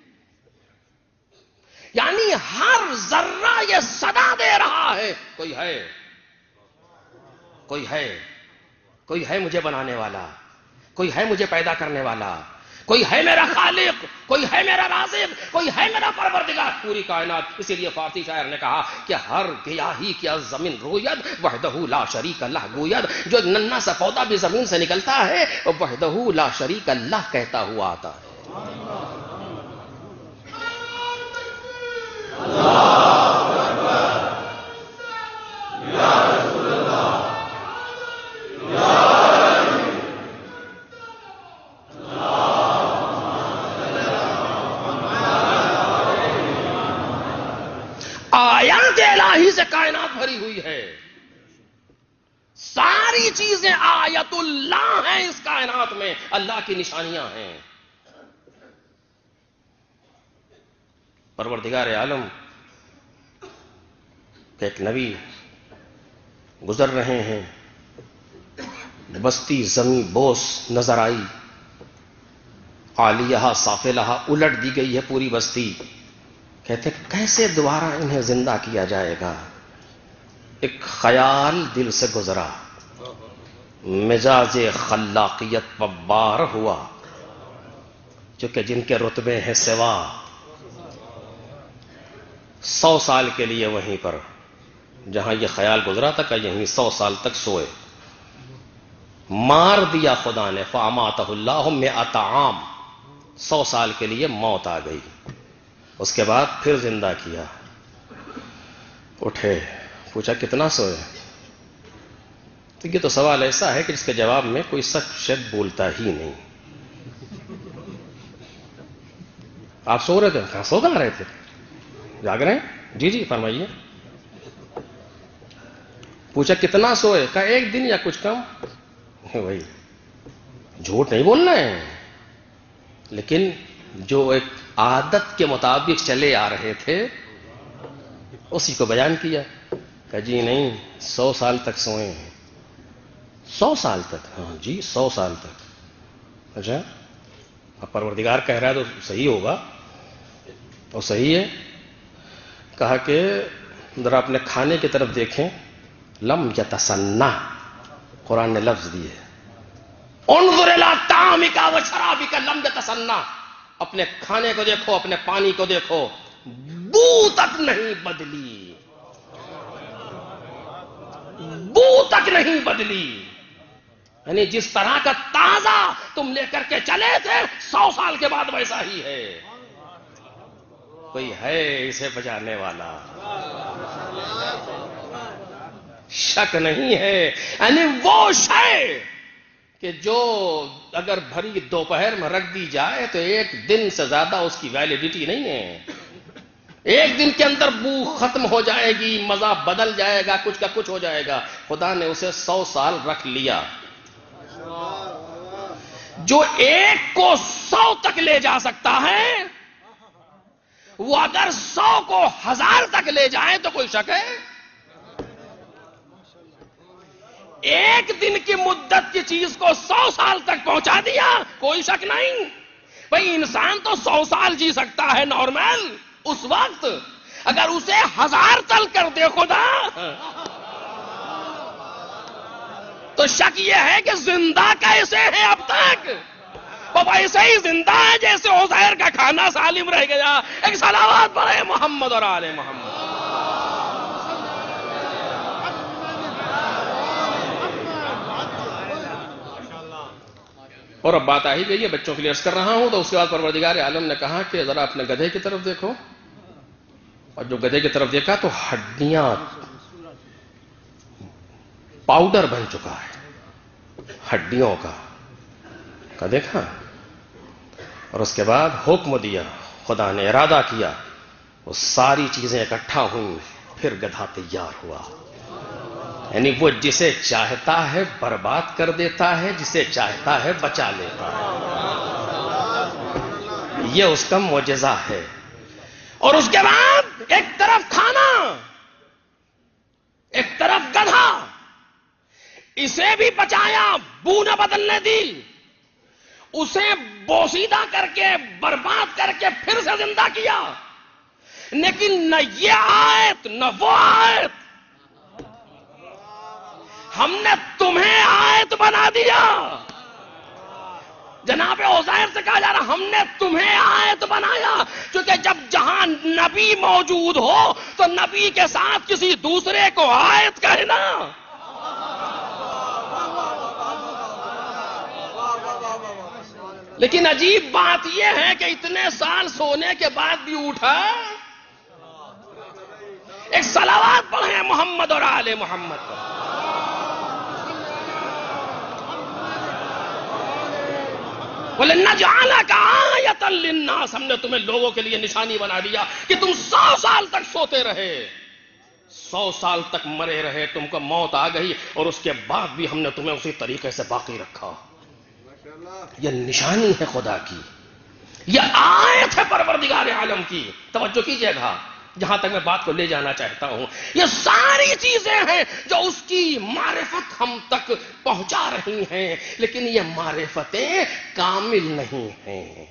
یعنی ہر ذرہ یہ صدا دے رہا ہے کوئی ہے، کوئی ہے، کوئی ہے مجھے بنانے والا، کوئی ہے مجھے پیدا کرنے والا، کوئی ہے میرا خالق، کوئی ہے میرا رازق، کوئی ہے میرا پروردگار پوری کائنات. اسی لیے فارسی شاعر نے کہا کہ ہر گیاہی کیا زمین روید وحدہ لا شریک لہ گوید. جو ننھا سا پودا بھی زمین سے نکلتا ہے وحدہ لا شریک لہ کہتا ہوا آتا ہے. آیات الہی سے کائنات بھری ہوئی ہے. ساری چیزیں آیت اللہ ہیں اس کائنات میں، اللہ کی نشانیاں ہیں. پروردگار عالم کہ ایک نبی گزر رہے ہیں، بستی زمین بوس نظر آئی، عالیہ سافلہ الٹ دی گئی ہے پوری بستی. کہتے کیسے دوبارہ انہیں زندہ کیا جائے گا؟ ایک خیال دل سے گزرا، مزاج خلاقیت پبار ہوا، چونکہ جن کے رتبے ہیں سوا. سو سال کے لیے وہیں پر جہاں یہ خیال گزرا تھا کہ یہیں سو سال تک سوئے. مار دیا خدا نے، فاماتہ اللہ مئۃ عام، سو سال کے لیے موت آ گئی. اس کے بعد پھر زندہ کیا. اٹھے، پوچھا کتنا سوئے؟ تو یہ تو سوال ایسا ہے کہ جس کے جواب میں کوئی شخص شاید بولتا ہی نہیں. آپ سو رہے تھے؟ کہاں سو کہاں رہے تھے؟ جاگ رہے ہیں؟ جی جی فرمائیے. پوچھا کتنا سوئے؟ کہا ایک دن یا کچھ کم. وہی جھوٹ نہیں بولنا ہے، لیکن جو ایک عادت کے مطابق چلے آ رہے تھے اسی کو بیان کیا. کہ جی نہیں، سو سال تک سوئے ہیں. سو سال تک؟ ہاں جی سو سال تک. اچھا اب پروردگار کہہ رہا ہے تو صحیح ہوگا، اور صحیح ہے. کہا کہ ذرا اپنے کھانے کی طرف دیکھیں. لم یتسنہ، قرآن نے لفظ دیے، انظر الی طعامک و شرابک لم یتسنہ. اپنے کھانے کو دیکھو، اپنے پانی کو دیکھو، بو تک نہیں بدلی، بو تک نہیں بدلی. یعنی جس طرح کا تازہ تم لے کر کے چلے تھے سو سال کے بعد ویسا ہی ہے. کوئی ہے اسے بچانے والا؟ شک نہیں ہے. یعنی وہ شے کہ جو اگر بھری دوپہر میں رکھ دی جائے تو ایک دن سے زیادہ اس کی ویلیڈیٹی نہیں ہے. ایک دن کے اندر بو ختم ہو جائے گی، مزہ بدل جائے گا، کچھ کا کچھ ہو جائے گا. خدا نے اسے سو سال رکھ لیا. جو ایک کو سو تک لے جا سکتا ہے وہ اگر سو کو ہزار تک لے جائیں تو کوئی شک ہے؟ ایک دن کی مدت کی چیز کو سو سال تک پہنچا دیا، کوئی شک نہیں. بھئی انسان تو سو سال جی سکتا ہے نارمل. اس وقت اگر اسے ہزار تل کر دے خدا تو شک یہ ہے کہ زندہ کیسے ہے اب تک. وہ ویسے ہی زندہ ہے جیسے عزیر کا کھانا سالم رہ گیا. ایک صلوات پڑھے محمد اور آل محمد. اور اب بات آ ہی گئی ہے، بچوں کے لیے عرض کر رہا ہوں. تو اس کے بعد پروردگار عالم نے کہا کہ ذرا اپنے گدھے کی طرف دیکھو. اور جو گدھے کی طرف دیکھا تو ہڈیاں پاؤڈر بن چکا ہے ہڈیوں کا. کا دیکھا. اور اس کے بعد حکم دیا، خدا نے ارادہ کیا، وہ ساری چیزیں اکٹھا ہوئیں، پھر گدھا تیار ہوا. یعنی وہ جسے چاہتا ہے برباد کر دیتا ہے، جسے چاہتا ہے بچا لیتا ہے. یہ اس کا معجزہ ہے. اور اس کے بعد ایک طرف کھانا، ایک طرف گدھا، اسے بھی بچایا، بو نہ بدلنے دی. اسے بوسیدہ کر کے برباد کر کے پھر سے زندہ کیا. لیکن نہ یہ آیت نہ وہ آیت، ہم نے تمہیں آیت بنا دیا. جناب عزیر سے کہا جا رہا ہم نے تمہیں آیت بنایا کیونکہ جب جہاں نبی موجود ہو تو نبی کے ساتھ کسی دوسرے کو آیت کہنا. لیکن عجیب بات یہ ہے کہ اتنے سال سونے کے بعد بھی اٹھا. ایک صلوات پڑھیں محمد اور آل محمد پر. وَلِنَجْعَلَكَ آیَةً لِلنَّاسِ ہم نے تمہیں لوگوں کے لیے نشانی بنا دیا کہ تم سو سال تک سوتے رہے, سو سال تک مرے رہے, تم کو موت آ گئی اور اس کے بعد بھی ہم نے تمہیں اسی طریقے سے باقی رکھا. یہ نشانی ہے خدا کی, یہ آیت ہے پروردگار عالم کی. توجہ کیجئے گا جہاں تک میں بات کو لے جانا چاہتا ہوں. یہ ساری چیزیں ہیں جو اس کی معرفت ہم تک پہنچا رہی ہیں, لیکن یہ معرفتیں کامل نہیں ہیں.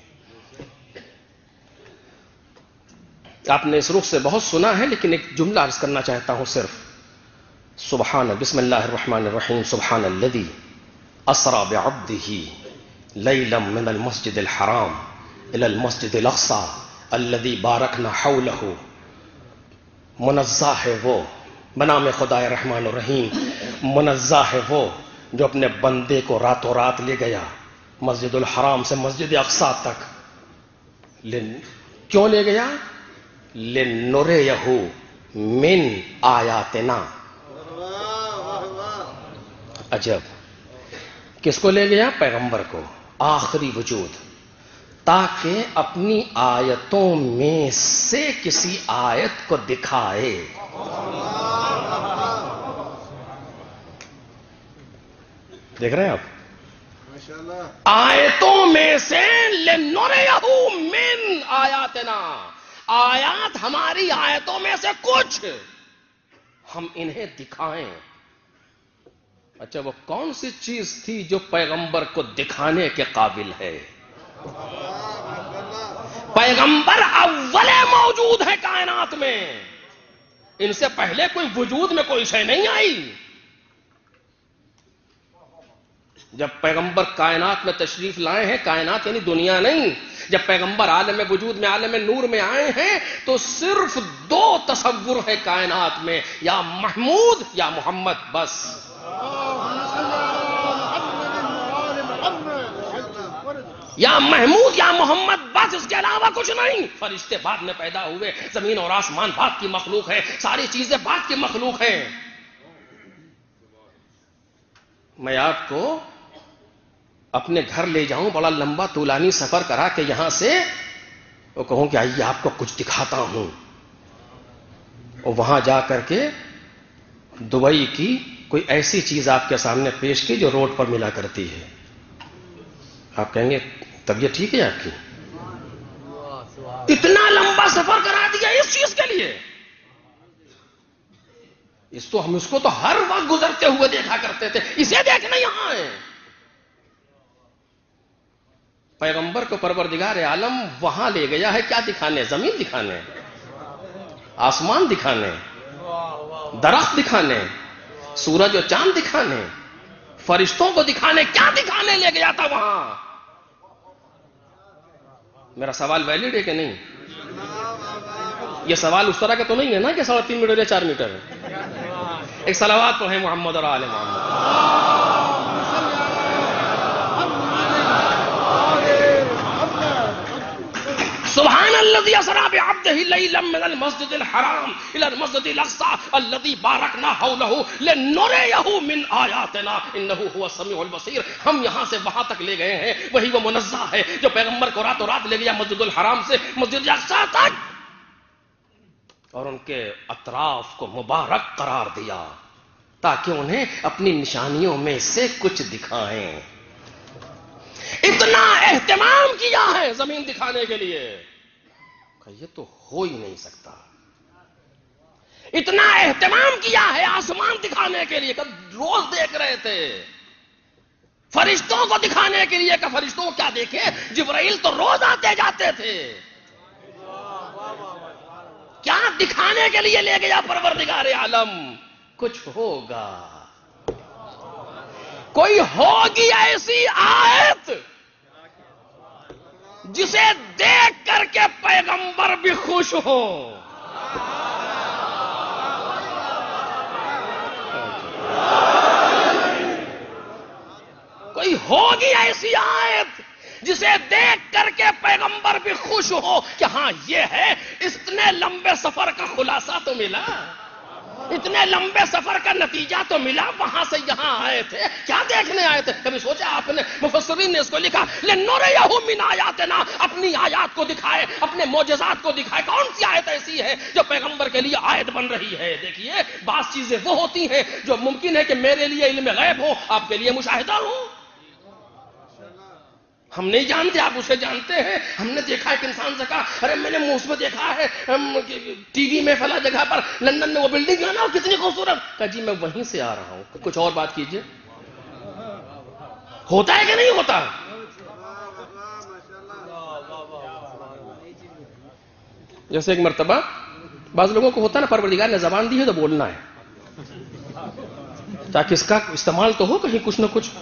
آپ نے اس رخ سے بہت سنا ہے لیکن ایک جملہ عرض کرنا چاہتا ہوں صرف. سبحان بسم اللہ الرحمن الرحیم سبحان الذی اسری بعبدہ لیلا من المسجد الحرام الی المسجد الاقصی الذی بارکنا حولہ. منزہ ہے وہ, بنام خدا رحمان الرحیم, منزہ ہے وہ جو اپنے بندے کو راتوں رات لے گیا مسجد الحرام سے مسجد اقصی تک. کیوں لے گیا؟ لِنُرِيَهُ مِنْ آیاتنا. عجب, کس کو لے گیا؟ پیغمبر کو, آخری وجود, تاکہ اپنی آیتوں میں سے کسی آیت کو دکھائے. دیکھ رہے ہیں آپ؟ آیتوں میں سے لِنُرِيَهُ مِنْ آیاتنا, آیات ہماری آیتوں میں سے کچھ ہم انہیں دکھائیں. اچھا, وہ کون سی چیز تھی جو پیغمبر کو دکھانے کے قابل ہے؟ پیغمبر اول موجود ہے کائنات میں, ان سے پہلے کوئی وجود میں کوئی شے نہیں آئی. جب پیغمبر کائنات میں تشریف لائے ہیں, کائنات یعنی دنیا نہیں, جب پیغمبر عالم وجود میں عالم نور میں آئے ہیں تو صرف دو تصور ہے کائنات میں, یا محمود یا محمد, بس. یا محمود یا محمد, بس, اس کے علاوہ کچھ نہیں. فرشتے بعد میں پیدا ہوئے, زمین اور آسمان بعد کی مخلوق ہے, ساری چیزیں بعد کی مخلوق ہیں. میں آپ کو اپنے گھر لے جاؤں, بڑا لمبا طولانی سفر کرا کہ یہاں سے وہ کہوں کہ آئیے آپ کو کچھ دکھاتا ہوں, اور وہاں جا کر کے دبئی کی کوئی ایسی چیز آپ کے سامنے پیش کی جو روڈ پر ملا کرتی ہے, آپ کہیں گے طبیعت ٹھیک ہے آپ کی؟ اتنا لمبا سفر کرا دیا اس چیز کے لیے. اس تو ہم اس کو تو ہر وقت گزرتے ہوئے دیکھا کرتے تھے, اسے دیکھنا یہاں ہے. پیغمبر کو پروردگار عالم وہاں لے گیا ہے, کیا دکھانے؟ زمین دکھانے, آسمان دکھانے, درخت دکھانے, سورج اور چاند دکھانے, فرشتوں کو دکھانے. کیا دکھانے لے گیا تھا وہاں؟ میرا سوال ویلڈ ہے کہ نہیں؟ یہ سوال اس طرح کا تو نہیں ہے نا کہ ساڑھے تین میٹر یا چار میٹر ہے. ایک صلوات تو ہے محمد اور آل محمد. سبحان الذي اسرى بعبده ليلا من المسجد الحرام الى المسجد الاقصى الذي باركنا حوله لنريه من آياتنا انه هو السميع البصير. ہم یہاں سے وہاں تک لے گئے ہیں, وہی وہ منزہ ہے جو پیغمبر کو راتوں رات لے گیا مسجد الحرام سے مسجد الاقصی تک, اور ان کے اطراف کو مبارک قرار دیا تاکہ انہیں اپنی نشانیوں میں سے کچھ دکھائیں. اتنا اہتمام کیا ہے زمین دکھانے کے لیے کہ یہ تو ہو ہی نہیں سکتا. اتنا اہتمام کیا ہے آسمان دکھانے کے لیے کہ روز دیکھ رہے تھے. فرشتوں کو دکھانے کے لیے کہ فرشتوں کو کیا دیکھے, جبرائیل تو روز آتے جاتے تھے. کیا دکھانے کے لیے لے گیا پروردگار عالم؟ کچھ ہوگا, کوئی ہوگی ایسی آیت جسے دیکھ کر کے پیغمبر بھی خوش ہوں. کوئی ہوگی ایسی آیت جسے دیکھ کر کے پیغمبر بھی خوش ہو کہ ہاں یہ ہے. اتنے لمبے سفر کا خلاصہ تو ملا, اتنے لمبے سفر کا نتیجہ تو ملا, وہاں سے یہاں آئے تھے, کیا دیکھنے آئے تھے؟ کبھی سوچا آپ نے؟ مفسرین نے اس کو لکھا لِنُرِيَهُ مِنْ آیاتنا, اپنی آیات کو دکھائے, اپنے معجزات کو دکھائے. کون سی آیت ایسی ہے جو پیغمبر کے لیے آیت بن رہی ہے؟ دیکھیے, بعض چیزیں وہ ہوتی ہیں جو ممکن ہے کہ میرے لیے علم غیب ہو, آپ کے لیے مشاہدہ ہو. ہم نہیں جانتے, آپ اسے جانتے ہیں. ہم نے دیکھا ایک انسان سے کہا, ارے میں نے موس میں دیکھا ہے ٹی وی میں فلاں جگہ پر لندن میں وہ بلڈنگ جو ہے نا وہ کتنی خوبصورت. کہا جی میں وہیں سے آ رہا ہوں, کچھ اور بات کیجئے. ہوتا ہے کہ نہیں ہوتا؟ جیسے ایک مرتبہ بعض لوگوں کو ہوتا ہے نا, پروردگار نے زبان دی ہے تو بولنا ہے تاکہ اس کا استعمال تو ہو کہیں کچھ نہ کچھ.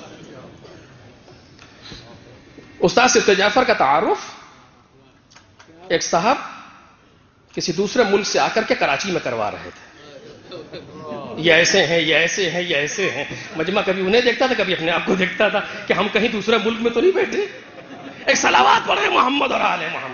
استاد صفت جعفر کا تعارف ایک صاحب کسی دوسرے ملک سے آ کر کے کراچی میں کروا رہے تھے. یہ ایسے ہیں, یہ ایسے ہیں, یہ ایسے ہیں. مجمع کبھی انہیں دیکھتا تھا, کبھی اپنے آپ کو دیکھتا تھا کہ ہم کہیں دوسرے ملک میں تو نہیں بیٹھے. ایک صلوات پڑھے محمد اور آل محمد.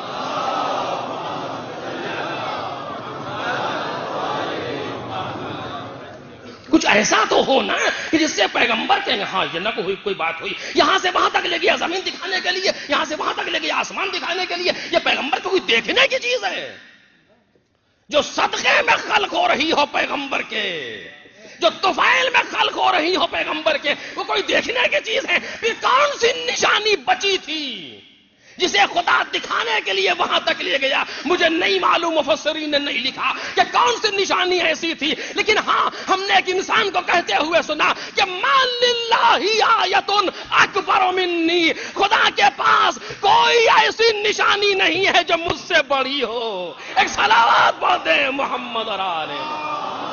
کچھ ایسا تو ہو نا کہ جس سے پیغمبر کہیں ہاں یہ نہ کوئی کوئی بات ہوئی, یہاں سے وہاں تک لے گیا زمین دکھانے کے لیے, یہاں سے وہاں تک لے گیا آسمان دکھانے کے لیے. یہ پیغمبر کو کوئی دیکھنے کی چیز ہے جو صدقے میں خلق ہو رہی ہو پیغمبر کے, جو طفیل میں خلق ہو رہی ہو پیغمبر کے, وہ کوئی دیکھنے کی چیز ہے. پھر کون سی نشانی بچی تھی جسے خدا دکھانے کے لیے وہاں تک لے گیا؟ مجھے نہیں معلوم, مفسرین نے نہیں لکھا کہ کون سی نشانی ایسی تھی, لیکن ہاں ہم نے ایک انسان کو کہتے ہوئے سنا کہ ما للہ آیۃ اکبر منی, خدا کے پاس کوئی ایسی نشانی نہیں ہے جو مجھ سے بڑی ہو. ایک صلوات پڑھ دیں محمد اور آل محمد.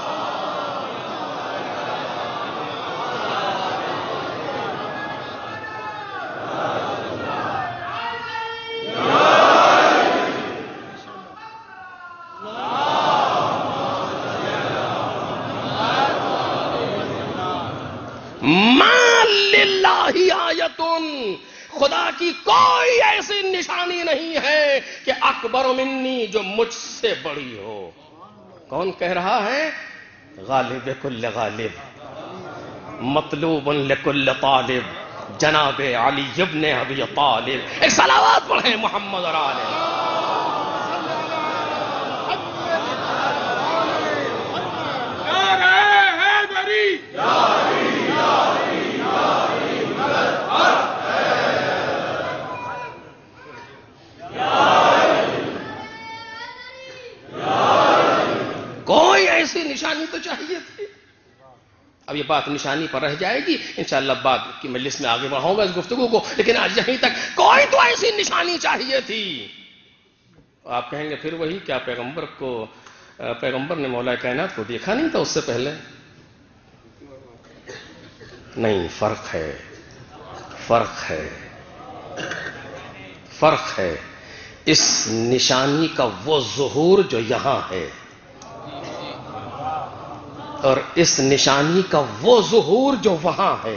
ما للہ آیتن, خدا کی کوئی ایسی نشانی نہیں ہے کہ اکبر منی, جو مجھ سے بڑی ہو. کون کہہ رہا ہے؟ غالب کل غالب, مطلوب لکل طالب, جناب علی ابن ابی طالب. ایک صلوات پڑھیں محمد اور آل محمد. کوئی ایسی نشانی تو چاہیے تھی. اب یہ بات نشانی پر رہ جائے گی انشاءاللہ بعد کی مجلس میں آگے بڑھاؤں گا اس گفتگو کو, لیکن آج یہیں تک کوئی تو ایسی نشانی چاہیے تھی. آپ کہیں گے پھر وہی, کیا پیغمبر کو پیغمبر نے مولا کائنات کو دیکھا نہیں تھا اس سے پہلے؟ نہیں, فرق ہے, فرق ہے, فرق ہے. اس نشانی کا وہ ظہور جو یہاں ہے اور اس نشانی کا وہ ظہور جو وہاں ہے.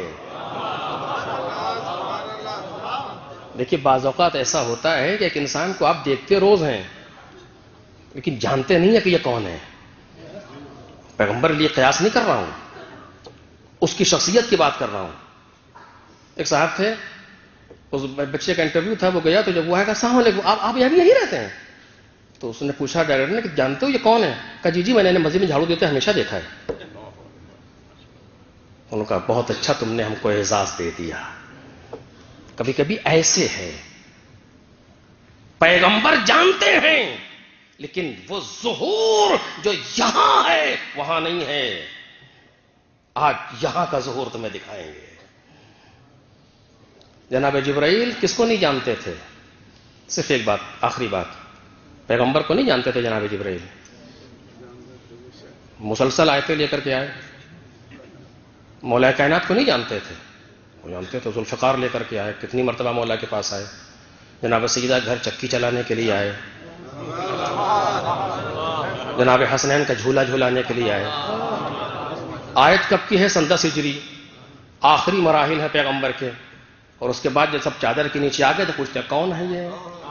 دیکھیے بعض اوقات ایسا ہوتا ہے کہ ایک انسان کو آپ دیکھتے روز ہیں لیکن جانتے نہیں ہیں کہ یہ کون ہے. پیغمبر لیے قیاس نہیں کر رہا ہوں, اس کی شخصیت کی بات کر رہا ہوں. ایک صاحب تھے, اس بچے کا انٹرویو تھا, وہ گیا تو جب وہ آیا کہا السلام علیکم, آپ آپ یہاں یہی رہتے ہیں؟ تو اس نے پوچھا ڈائریکٹر نے کہ جانتے ہو یہ کون ہے؟ کہا جی جی میں نے مسجد میں جھاڑو دیتے ہمیشہ دیکھا ہے. انہوں نے کہا بہت اچھا تم نے ہم کو اعزاز دے دیا. کبھی کبھی ایسے ہے پیغمبر جانتے ہیں لیکن وہ ظہور جو یہاں ہے وہاں نہیں ہے. آج یہاں کا ظہور تمہیں دکھائیں گے. جناب جبرائیل کس کو نہیں جانتے تھے؟ صرف ایک بات, آخری بات, پیغمبر کو نہیں جانتے تھے جناب جبرائیل. مسلسل آیتیں لے کر کے آئے. مولا کائنات کو نہیں جانتے تھے, وہ جانتے تھے. ذوالفقار لے کر کے آئے, کتنی مرتبہ مولا کے پاس آئے. جناب سیدہ گھر چکی چلانے کے لیے آئے، جناب حسنین کا جھولا جھولانے کے لیے آئے۔ آیت کب کی ہے؟ سن دس ہجری، آخری مراحل ہے پیغمبر کے، اور اس کے بعد جب سب چادر کے نیچے آ گئے تو پوچھتے کون ہے یہ؟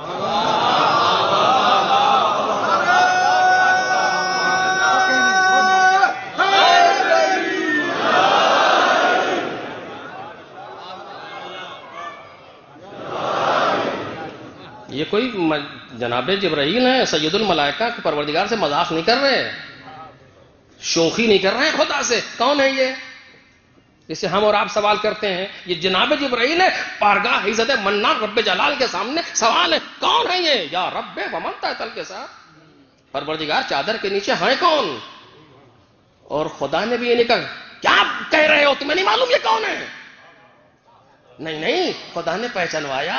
یہ کوئی جناب جبرائیل ہیں، سید الملائکہ کے پروردگار سے مذاق نہیں کر رہے، شوخی نہیں کر رہے ہیں خدا سے۔ کون ہے یہ جسے ہم اور آپ سوال کرتے ہیں؟ یہ جناب جبرائیل ہے، پارگاہ عزت منان رب جلال کے سامنے سوال ہے کون ہے یہ؟ یا رب ومن تحت الکساء، پروردگار چادر کے نیچے ہیں کون؟ اور خدا نے بھی یہ نہیں کہا کیا کہہ رہے ہو، تمہیں نہیں معلوم یہ کون ہے؟ نہیں نہیں، خدا نے پہچانوایا۔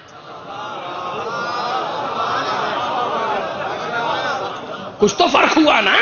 کچھ تو فرق ہوا نا۔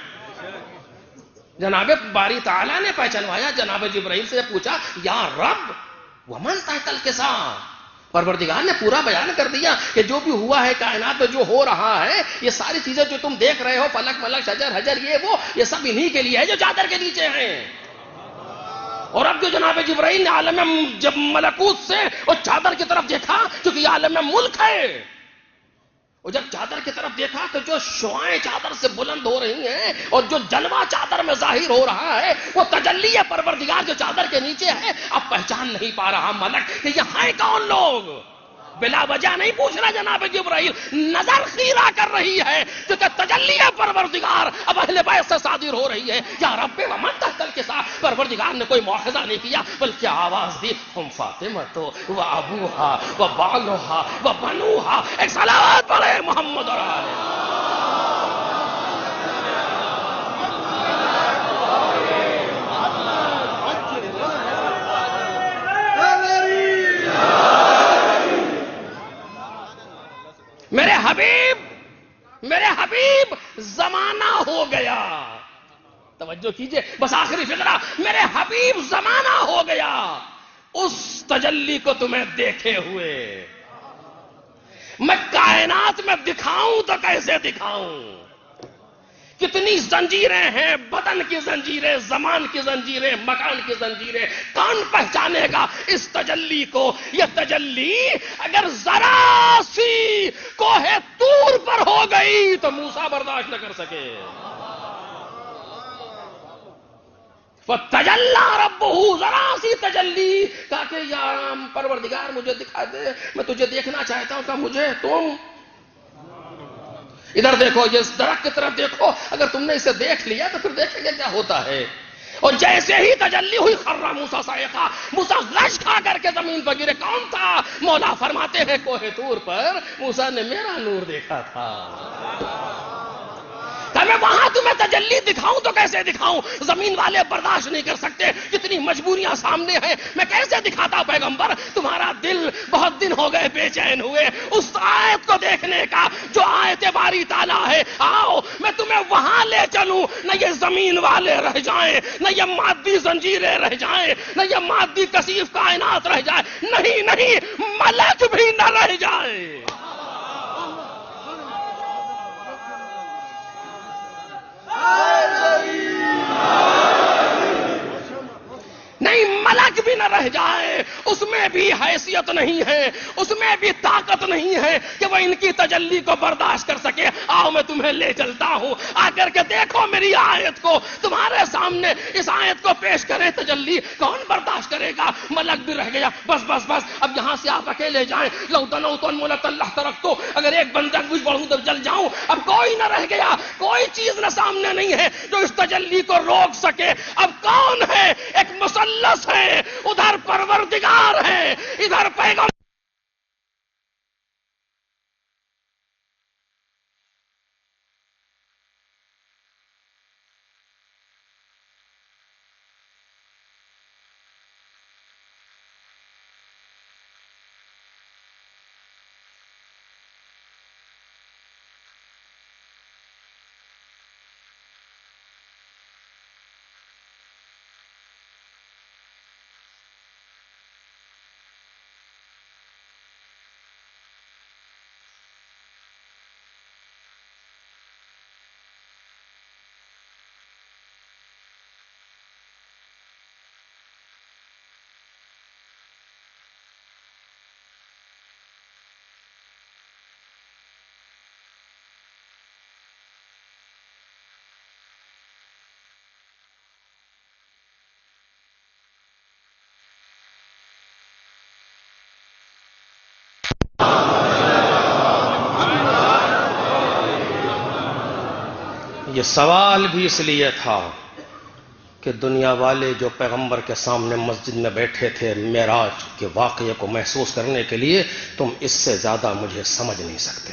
جناب باری تعالیٰ نے پہچانوایا، جناب جبرائیل سے پوچھا یا رب ومن تحت الکساء، پروردگار نے پورا بیان کر دیا کہ جو بھی ہوا ہے کائنات میں، جو ہو رہا ہے، یہ ساری چیزیں جو تم دیکھ رہے ہو، فلک ملک شجر حجر یہ وہ، یہ سب انہی کے لیے ہے جو چادر کے نیچے ہیں۔ اور اب جو جناب جبرائیل نے عالم جب ملکوت سے اور چادر کی طرف دیکھا، کیونکہ یہ عالم ملک ہے، اور جب چادر کی طرف دیکھا تو جو شعائیں چادر سے بلند ہو رہی ہیں اور جو جلوہ چادر میں ظاہر ہو رہا ہے، وہ تجلی پروردگار جو چادر کے نیچے ہے۔ اب پہچان نہیں پا رہا ملک کہ یہ ہیں کون لوگ۔ بلا وجہ نہیں پوچھ رہا جناب جبرائیل، نظر خیرہ کر رہی ہے کیونکہ تجلی پروردگار اب اہل بیت سے صادر ہو رہی ہے۔ یا رب ومن تحت الکساء، پروردگار نے کوئی معجزہ نہیں کیا بلکہ آواز دی ہم فاطمہ و ابوہا و بالہا و بنوہا۔ ایک صلوات پڑھے محمد اور آلہ۔ میرے حبیب میرے حبیب زمانہ ہو گیا، توجہ کیجئے بس آخری فقرہ، میرے حبیب زمانہ ہو گیا اس تجلی کو تمہیں دیکھے ہوئے، میں کائنات میں دکھاؤں تو کیسے دکھاؤں؟ کتنی زنجیریں ہیں، بدن کی زنجیریں، زمان کی زنجیریں، مکان کی زنجیریں، کون پہچانے گا اس تجلی کو؟ یہ تجلی اگر ذرا سی کوہ طور پر ہو گئی تو موسیٰ برداشت نہ کر سکے۔ فَتَجَلَّى رَبُّهُ، ذرا سی تجلی، کہا کہ یا پروردگار مجھے دکھا دے، میں تجھے دیکھنا چاہتا ہوں۔ کہا مجھے؟ تم ادھر دیکھو، یہ درخت کی طرف دیکھو، اگر تم نے اسے دیکھ لیا تو پھر دیکھیں گے کیا ہوتا ہے۔ اور جیسے ہی تجلی ہوئی خر موسیٰ صاعقہ، موسیٰ غش کھا کر کے زمین پر گرے۔ کون تھا؟ مولا فرماتے ہیں کوہ طور پر موسیٰ نے میرا نور دیکھا تھا۔ میں وہاں تمہیں تجلی دکھاؤں تو کیسے دکھاؤں؟ زمین والے برداشت نہیں کر سکتے، کتنی مجبوریاں سامنے ہیں، میں کیسے دکھاتا پیغمبر؟ تمہارا دل بہت دن ہو گئے بے چین ہوئے اس آیت کو دیکھنے کا جو آیت باری تعالیٰ ہے۔ آؤ میں تمہیں وہاں لے چلوں، نہ یہ زمین والے رہ جائیں، نہ یہ مادی زنجیریں رہ جائیں، نہ یہ مادی کثیف کائنات رہ جائے، نہیں نہیں، ملک بھی نہ رہ جائے۔ نہیں، ملک بھی نہ رہ جائے، اس میں بھی حیثیت نہیں ہے، اس میں بھی طاقت نہیں ہے کہ وہ ان کی تجلی کو برداشت کر سکے۔ آؤ میں تمہیں لے چلتا ہوں، آ کر کے دیکھو میری آیت کو، تمہارے سامنے اس آیت کو پیش کرے تجلی، کون برداشت کرے گا؟ ملک بھی رہ گیا، بس بس بس اب یہاں سے آپ اکیلے جائیں۔ لو دنوت انملت اللہ ترکتو، اگر ایک بندہ کچھ بڑھوں تو جل جاؤں، اب کوئی نہ رہ گیا، کوئی چیز نہ سامنے نہیں ہے جو اس تجلی کو روک سکے۔ اب کون ہے؟ ایک مثلث ہے، ادھر پروردگار ہے، ادھر پیغمبر یہ سوال بھی اس لیے تھا کہ دنیا والے جو پیغمبر کے سامنے مسجد میں بیٹھے تھے معراج کے واقعے کو محسوس کرنے کے لیے، تم اس سے زیادہ مجھے سمجھ نہیں سکتے۔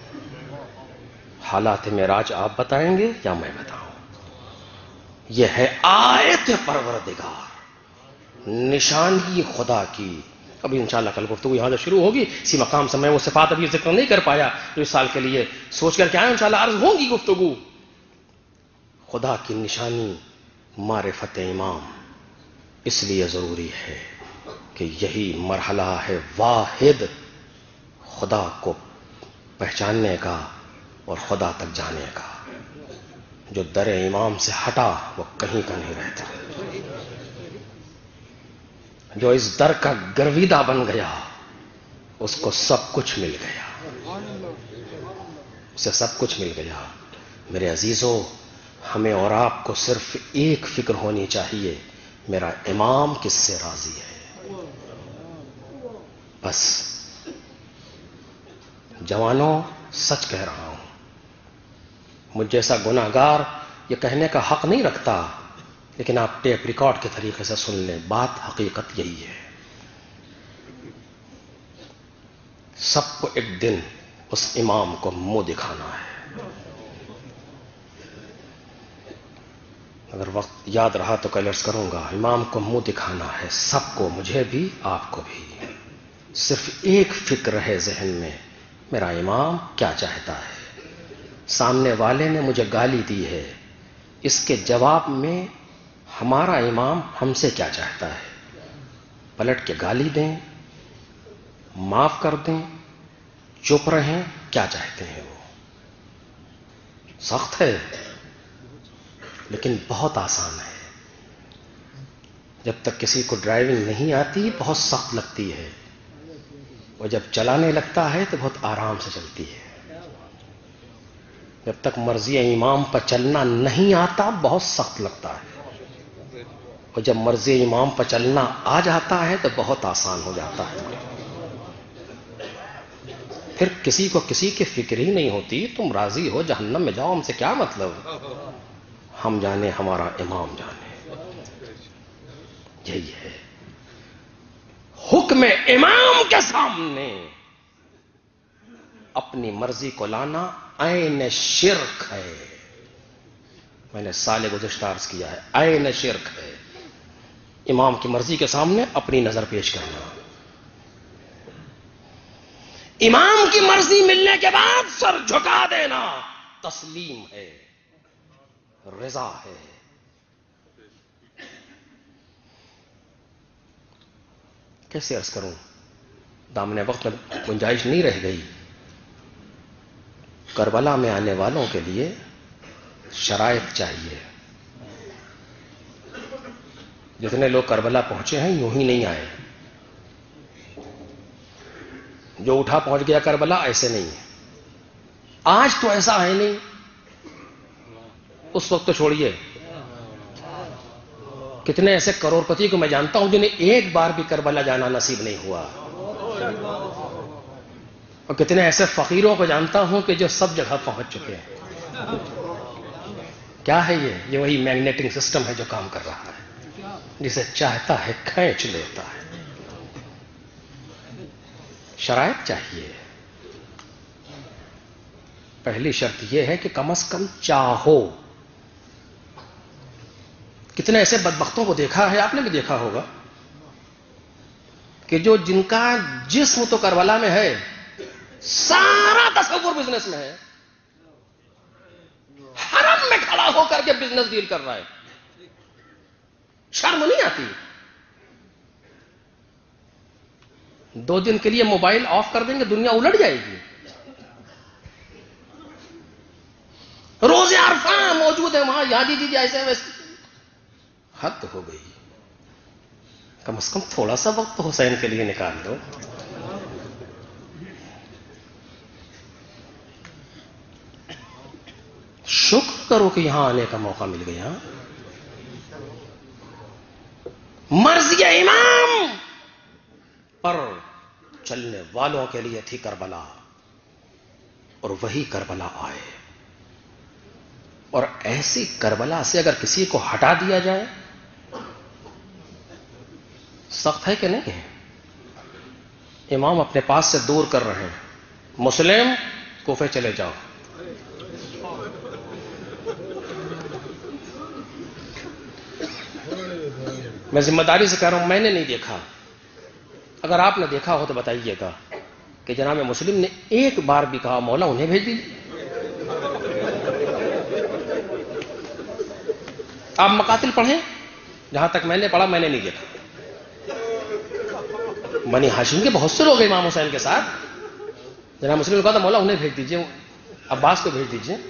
حالات معراج آپ بتائیں گے یا میں بتاؤں؟ یہ ہے آیت پروردگار، نشانی خدا کی۔ ابھی انشاءاللہ کل گفتگو یہاں سے شروع ہوگی، اسی مقام سے میں وہ صفات ابھی ذکر نہیں کر پایا جو اس سال کے لیے سوچ کر کے آئے، انشاءاللہ عرض ہوگی گفتگو۔ خدا کی نشانی معرفت امام اس لیے ضروری ہے کہ یہی مرحلہ ہے واحد خدا کو پہچاننے کا اور خدا تک جانے کا۔ جو در امام سے ہٹا وہ کہیں کا نہیں رہتا، جو اس در کا گرویدہ بن گیا اس کو سب کچھ مل گیا، اسے سب کچھ مل گیا۔ میرے عزیزوں، ہمیں اور آپ کو صرف ایک فکر ہونی چاہیے، میرا امام کس سے راضی ہے، بس۔ جوانوں، سچ کہہ رہا ہوں، مجھ جیسا گناہگار یہ کہنے کا حق نہیں رکھتا، لیکن آپ ٹیپ ریکارڈ کے طریقے سے سن لیں، بات حقیقت یہی ہے۔ سب کو ایک دن اس امام کو منہ دکھانا ہے۔ اگر وقت یاد رہا تو کل عرض کروں گا، امام کو منہ دکھانا ہے سب کو، مجھے بھی آپ کو بھی۔ صرف ایک فکر ہے ذہن میں، میرا امام کیا چاہتا ہے۔ سامنے والے نے مجھے گالی دی ہے، اس کے جواب میں ہمارا امام ہم سے کیا چاہتا ہے؟ پلٹ کے گالی دیں، معاف کر دیں، چپ رہیں؟ کیا چاہتے ہیں وہ؟ سخت ہے لیکن بہت آسان ہے۔ جب تک کسی کو ڈرائیونگ نہیں آتی بہت سخت لگتی ہے، اور جب چلانے لگتا ہے تو بہت آرام سے چلتی ہے۔ جب تک مرضی امام پر چلنا نہیں آتا بہت سخت لگتا ہے، اور جب مرضی امام پر چلنا آ جاتا ہے تو بہت آسان ہو جاتا ہے۔ پھر کسی کو کسی کی فکر ہی نہیں ہوتی، تم راضی ہو جہنم میں جاؤ، ہم سے کیا مطلب؟ ہم جانے، ہمارا امام جانے، یہی ہے حکم امام کے سامنے اپنی مرضی کو لانا عین شرک ہے۔ میں نے سال گزشتہ عرض کیا ہے، عین شرک ہے امام کی مرضی کے سامنے اپنی نظر پیش کرنا۔ امام کی مرضی ملنے کے بعد سر جھکا دینا تسلیم ہے، رضا ہے۔ کیسے عرض کروں، دامن وقت میں گنجائش نہیں رہ گئی۔ کربلا میں آنے والوں کے لیے شرائط چاہیے۔ جتنے لوگ کربلا پہنچے ہیں یوں ہی نہیں آئے، جو اٹھا پہنچ گیا کربلا ایسے نہیں ہے۔ آج تو ایسا ہے نہیں، اس وقت تو چھوڑیے، کتنے ایسے کروڑ پتی کو میں جانتا ہوں جنہیں ایک بار بھی کربلا جانا نصیب نہیں ہوا، اور کتنے ایسے فقیروں کو جانتا ہوں کہ جو سب جگہ پہنچ چکے ہیں۔ کیا ہے یہ؟ یہ وہی میگنیٹنگ سسٹم ہے جو کام کر رہا ہے، جسے چاہتا ہے کھینچ لیتا ہے۔ شرائط چاہیے۔ پہلی شرط یہ ہے کہ کم از کم چاہو۔ کتنے ایسے بدبختوں کو دیکھا ہے، آپ نے بھی دیکھا ہوگا، کہ جو جن کا جسم تو کربلا میں ہے، سارا تصور بزنس میں ہے، حرم میں کھڑا ہو کر کے بزنس ڈیل کر رہا ہے، شرم نہیں آتی؟ دو دن کے لیے موبائل آف کر دیں گے دنیا الٹ جائے گی۔ روزے عرفہ موجود ہے وہاں، یادی دیجیے ایسے ویسے، حد ہو گئی۔ کم از کم تھوڑا سا وقت حسین کے لیے نکال دو۔ شکر کرو کہ یہاں آنے کا موقع مل گیا۔ مرضی امام پر چلنے والوں کے لیے تھی کربلا، اور وہی کربلا آئے۔ اور ایسی کربلا سے اگر کسی کو ہٹا دیا جائے سخت ہے کہ نہیں ہے؟ امام اپنے پاس سے دور کر رہے ہیں، مسلم کوفے چلے جاؤ. میں ذمہ داری سے کہہ رہا ہوں، میں نے نہیں دیکھا، اگر آپ نے دیکھا ہو تو بتائیے گا کہ جناب مسلم نے ایک بار بھی کہا مولا انہیں بھیج دیجیے. آپ مقاتل پڑھیں، جہاں تک میں نے پڑھا میں نے نہیں دیکھا. بنی ہاشم کے بہت سے لوگ امام حسین کے ساتھ، جناب مسلم نے کہا تھا مولا انہیں بھیج دیجیے، عباس کو بھیج دیجیے.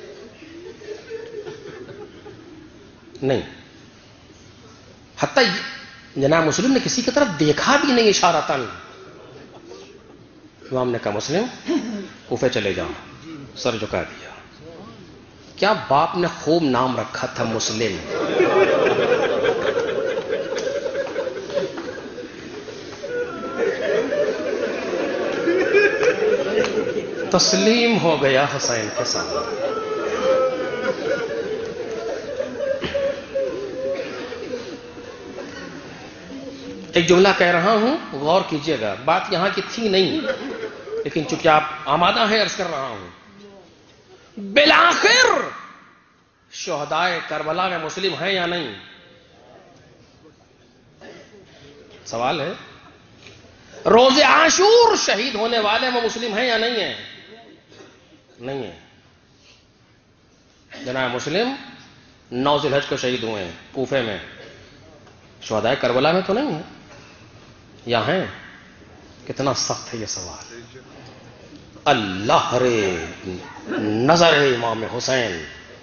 نہیں، حتیٰ جناب مسلم نے کسی کی طرف دیکھا بھی نہیں اشارتاً. امام نے کہا مسلم کوفے چلے جاؤ، سر جھکا دیا. کیا باپ نے خوب نام رکھا تھا مسلم. تسلیم ہو گیا حسین کے سامنے. ایک جملہ کہہ رہا ہوں، غور کیجئے گا، بات یہاں کی تھی نہیں، لیکن چونکہ آپ آمادہ ہیں عرض کر رہا ہوں. بالآخر شہدائے کربلا میں مسلم ہیں یا نہیں؟ سوال ہے. روز عاشور شہید ہونے والے میں مسلم ہیں یا نہیں ہیں؟ نہیں ہیں. جناب مسلم نو ذی الحج کو شہید ہوئے ہیں کوفے میں، شہدائے کربلا میں تو نہیں ہیں یا ہیں؟ کتنا سخت ہے یہ سوال. اللہ رے نظر ہے امام حسین.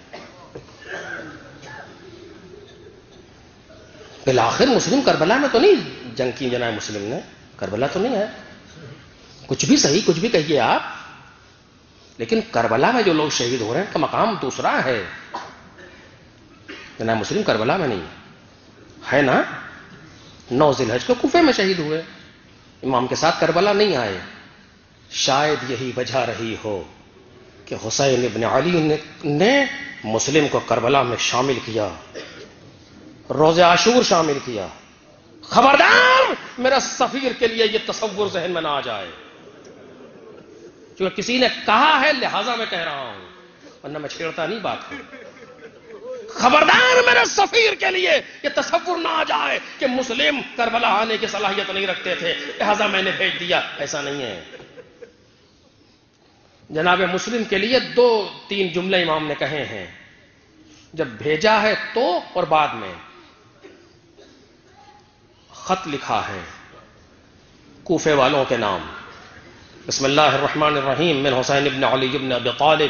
بالآخر مسلم کربلا میں تو نہیں جنگ کی جناب مسلم نے، کربلا تو نہیں ہے. کچھ بھی صحیح، کچھ بھی کہیے آپ، لیکن کربلا میں جو لوگ شہید ہو رہے ہیں کا مقام دوسرا ہے. جناب مسلم کربلا میں نہیں ہے نا. نو ذی الحج کو کوفے میں شہید ہوئے، امام کے ساتھ کربلا نہیں آئے. شاید یہی وجہ رہی ہو کہ حسین ابن علی نے مسلم کو کربلا میں شامل کیا، روز عاشور شامل کیا. خبردار میرا سفیر کے لیے یہ تصور ذہن میں نہ آ جائے، کیونکہ کسی نے کہا ہے لہذا میں کہہ رہا ہوں، ورنہ میں چھیڑتا نہیں بات کو. خبردار میرے سفیر کے لیے یہ تصور نہ آ جائے کہ مسلم کربلا آنے کی صلاحیت نہیں رکھتے تھے لہذا میں نے بھیج دیا. ایسا نہیں ہے. جناب مسلم کے لیے دو تین جملے امام نے کہے ہیں، جب بھیجا ہے تو اور بعد میں. خط لکھا ہے کوفے والوں کے نام، بسم اللہ الرحمن الرحیم من حسین ابن علی ابن ابی طالب.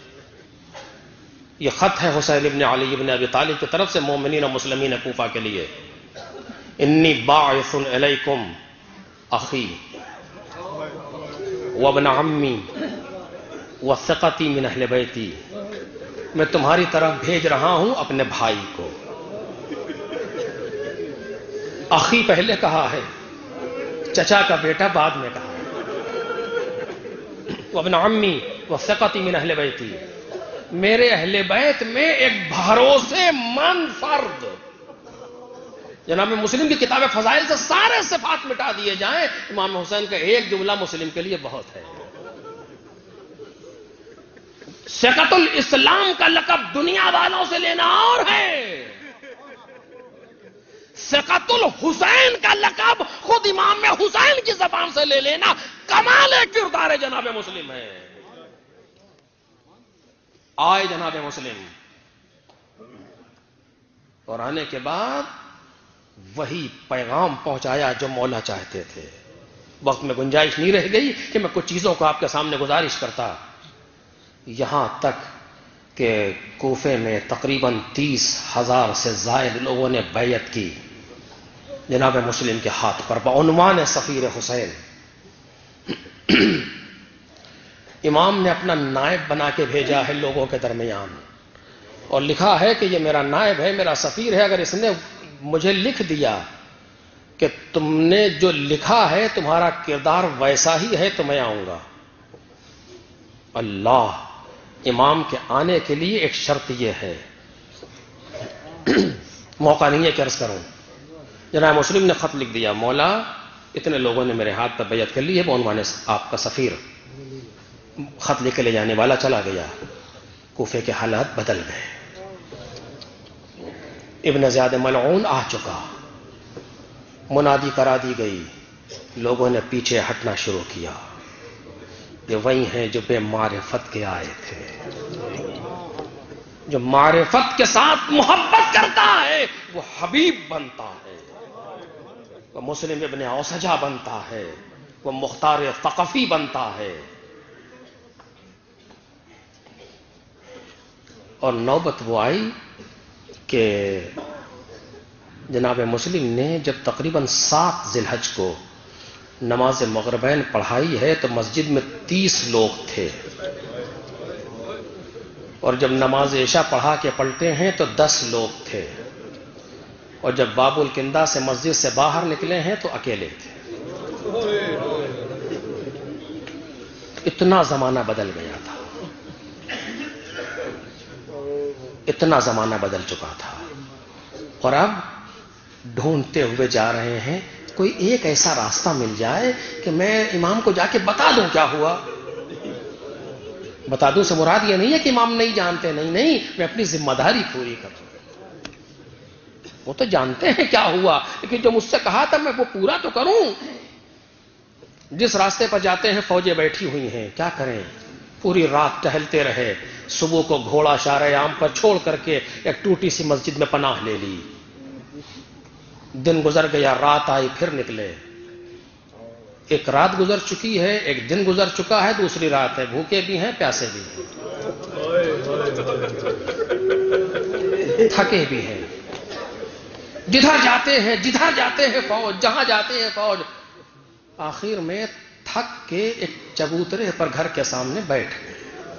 یہ خط ہے حسین ابن علی ابن ابی طالب کی طرف سے مومنین و مسلمین کوفہ کے لیے. انی باعث الیکم اخی وابن عمی وثقتی من اہل بیتی. میں تمہاری طرف بھیج رہا ہوں اپنے بھائی کو. اخی پہلے کہا ہے، چچا کا بیٹا بعد میں کہا. وابن عمی وثقتی من اہل بیتی، میرے اہل بیت میں ایک بھروسے مند فرد. جناب مسلم کی کتاب فضائل سے سارے صفات مٹا دیے جائیں، امام حسین کا ایک جملہ مسلم کے لیے بہت ہے. ثقۃ الاسلام کا لقب دنیا والوں سے لینا اور ہے، ثقۃ الحسین کا لقب خود امام حسین کی زبان سے لے لینا کمال کردار جناب مسلم ہے. آئے جناب مسلم اور آنے کے بعد وہی پیغام پہنچایا جو مولا چاہتے تھے. وقت میں گنجائش نہیں رہ گئی کہ میں کچھ چیزوں کو آپ کے سامنے گزارش کرتا. یہاں تک کہ کوفے میں تقریباً تیس ہزار سے زائد لوگوں نے بیعت کی جناب مسلم کے ہاتھ پر بعنوان سفیر حسین. امام نے اپنا نائب بنا کے بھیجا ہے لوگوں کے درمیان اور لکھا ہے کہ یہ میرا نائب ہے، میرا سفیر ہے. اگر اس نے مجھے لکھ دیا کہ تم نے جو لکھا ہے تمہارا کردار ویسا ہی ہے تو میں آؤں گا. اللہ امام کے آنے کے لیے ایک شرط یہ ہے، موقع نہیں ہے کہ عرض کروں. جناب مسلم نے خط لکھ دیا، مولا اتنے لوگوں نے میرے ہاتھ پر بیعت کر لی ہے، بعنوان آپ کا سفیر. خط لے کے لے جانے والا چلا گیا، کوفے کے حالات بدل گئے. ابن زیاد ملعون آ چکا، منادی کرا دی گئی، لوگوں نے پیچھے ہٹنا شروع کیا. یہ وہی ہیں جو بے معرفت کے آئے تھے. جو معرفت کے ساتھ محبت کرتا ہے وہ حبیب بنتا ہے، وہ مسلم ابن اوسجہ بنتا ہے، وہ مختار ثقفی بنتا ہے. اور نوبت وہ آئی کہ جناب مسلم نے جب تقریباً سات ذی الحج کو نماز مغربین پڑھائی ہے تو مسجد میں تیس لوگ تھے، اور جب نماز عشاء پڑھا کے پلٹے ہیں تو دس لوگ تھے، اور جب باب الکندہ سے مسجد سے باہر نکلے ہیں تو اکیلے تھے. اتنا زمانہ بدل گیا تھا، اتنا زمانہ بدل چکا تھا. اور اب ڈھونڈتے ہوئے جا رہے ہیں کوئی ایک ایسا راستہ مل جائے کہ میں امام کو جا کے بتا دوں کیا ہوا. بتا دوں سے مراد یہ نہیں ہے کہ امام نہیں جانتے، نہیں نہیں، میں اپنی ذمہ داری پوری کروں. وہ تو جانتے ہیں کیا ہوا، لیکن جو مجھ سے کہا تھا میں وہ پورا تو کروں. جس راستے پر جاتے ہیں فوجیں بیٹھی ہوئی ہیں، کیا کریں. پوری رات ٹہلتے رہے، صبح کو گھوڑا شارع عام پر چھوڑ کر کے ایک ٹوٹی سی مسجد میں پناہ لے لی. دن گزر گیا، رات آئی، پھر نکلے. ایک رات گزر چکی ہے، ایک دن گزر چکا ہے، دوسری رات ہے، بھوکے بھی ہیں، پیاسے بھی ہیں، تھکے بھی ہیں. جدھر جاتے ہیں جدھر جاتے ہیں فوج، جہاں جاتے ہیں فوج. آخر میں تھک کے ایک چبوترے پر گھر کے سامنے بیٹھ گئے.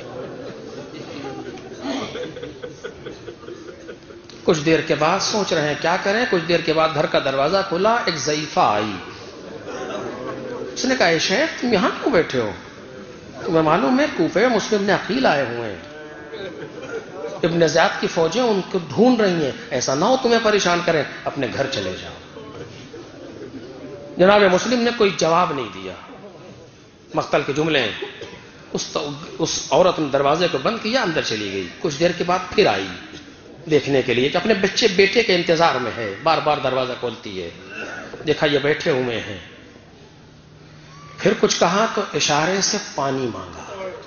کچھ دیر کے بعد سوچ رہے ہیں کیا کریں. کچھ دیر کے بعد گھر کا دروازہ کھلا، ایک ضعیفہ آئی. اس نے کہا اے شیخ تم یہاں کیوں بیٹھے ہو؟ تمہیں معلوم ہے کوفے مسلم نے عقیل آئے ہوئے ہیں، ابن زیاد کی فوجیں ان کو ڈھونڈ رہی ہیں، ایسا نہ ہو تمہیں پریشان کریں، اپنے گھر چلے جاؤ. جناب مسلم نے کوئی جواب نہیں دیا. مقتل کے جملے ہیں. اس, اس عورت نے دروازے کو بند کیا، اندر چلی گئی. کچھ دیر کے بعد پھر آئی دیکھنے کے لیے کہ اپنے بچے بیٹے کے انتظار میں ہے. بار بار دروازہ کھولتی ہے، دیکھا یہ بیٹھے ہوئے ہیں. پھر کچھ کہا تو اشارے سے پانی مانگا.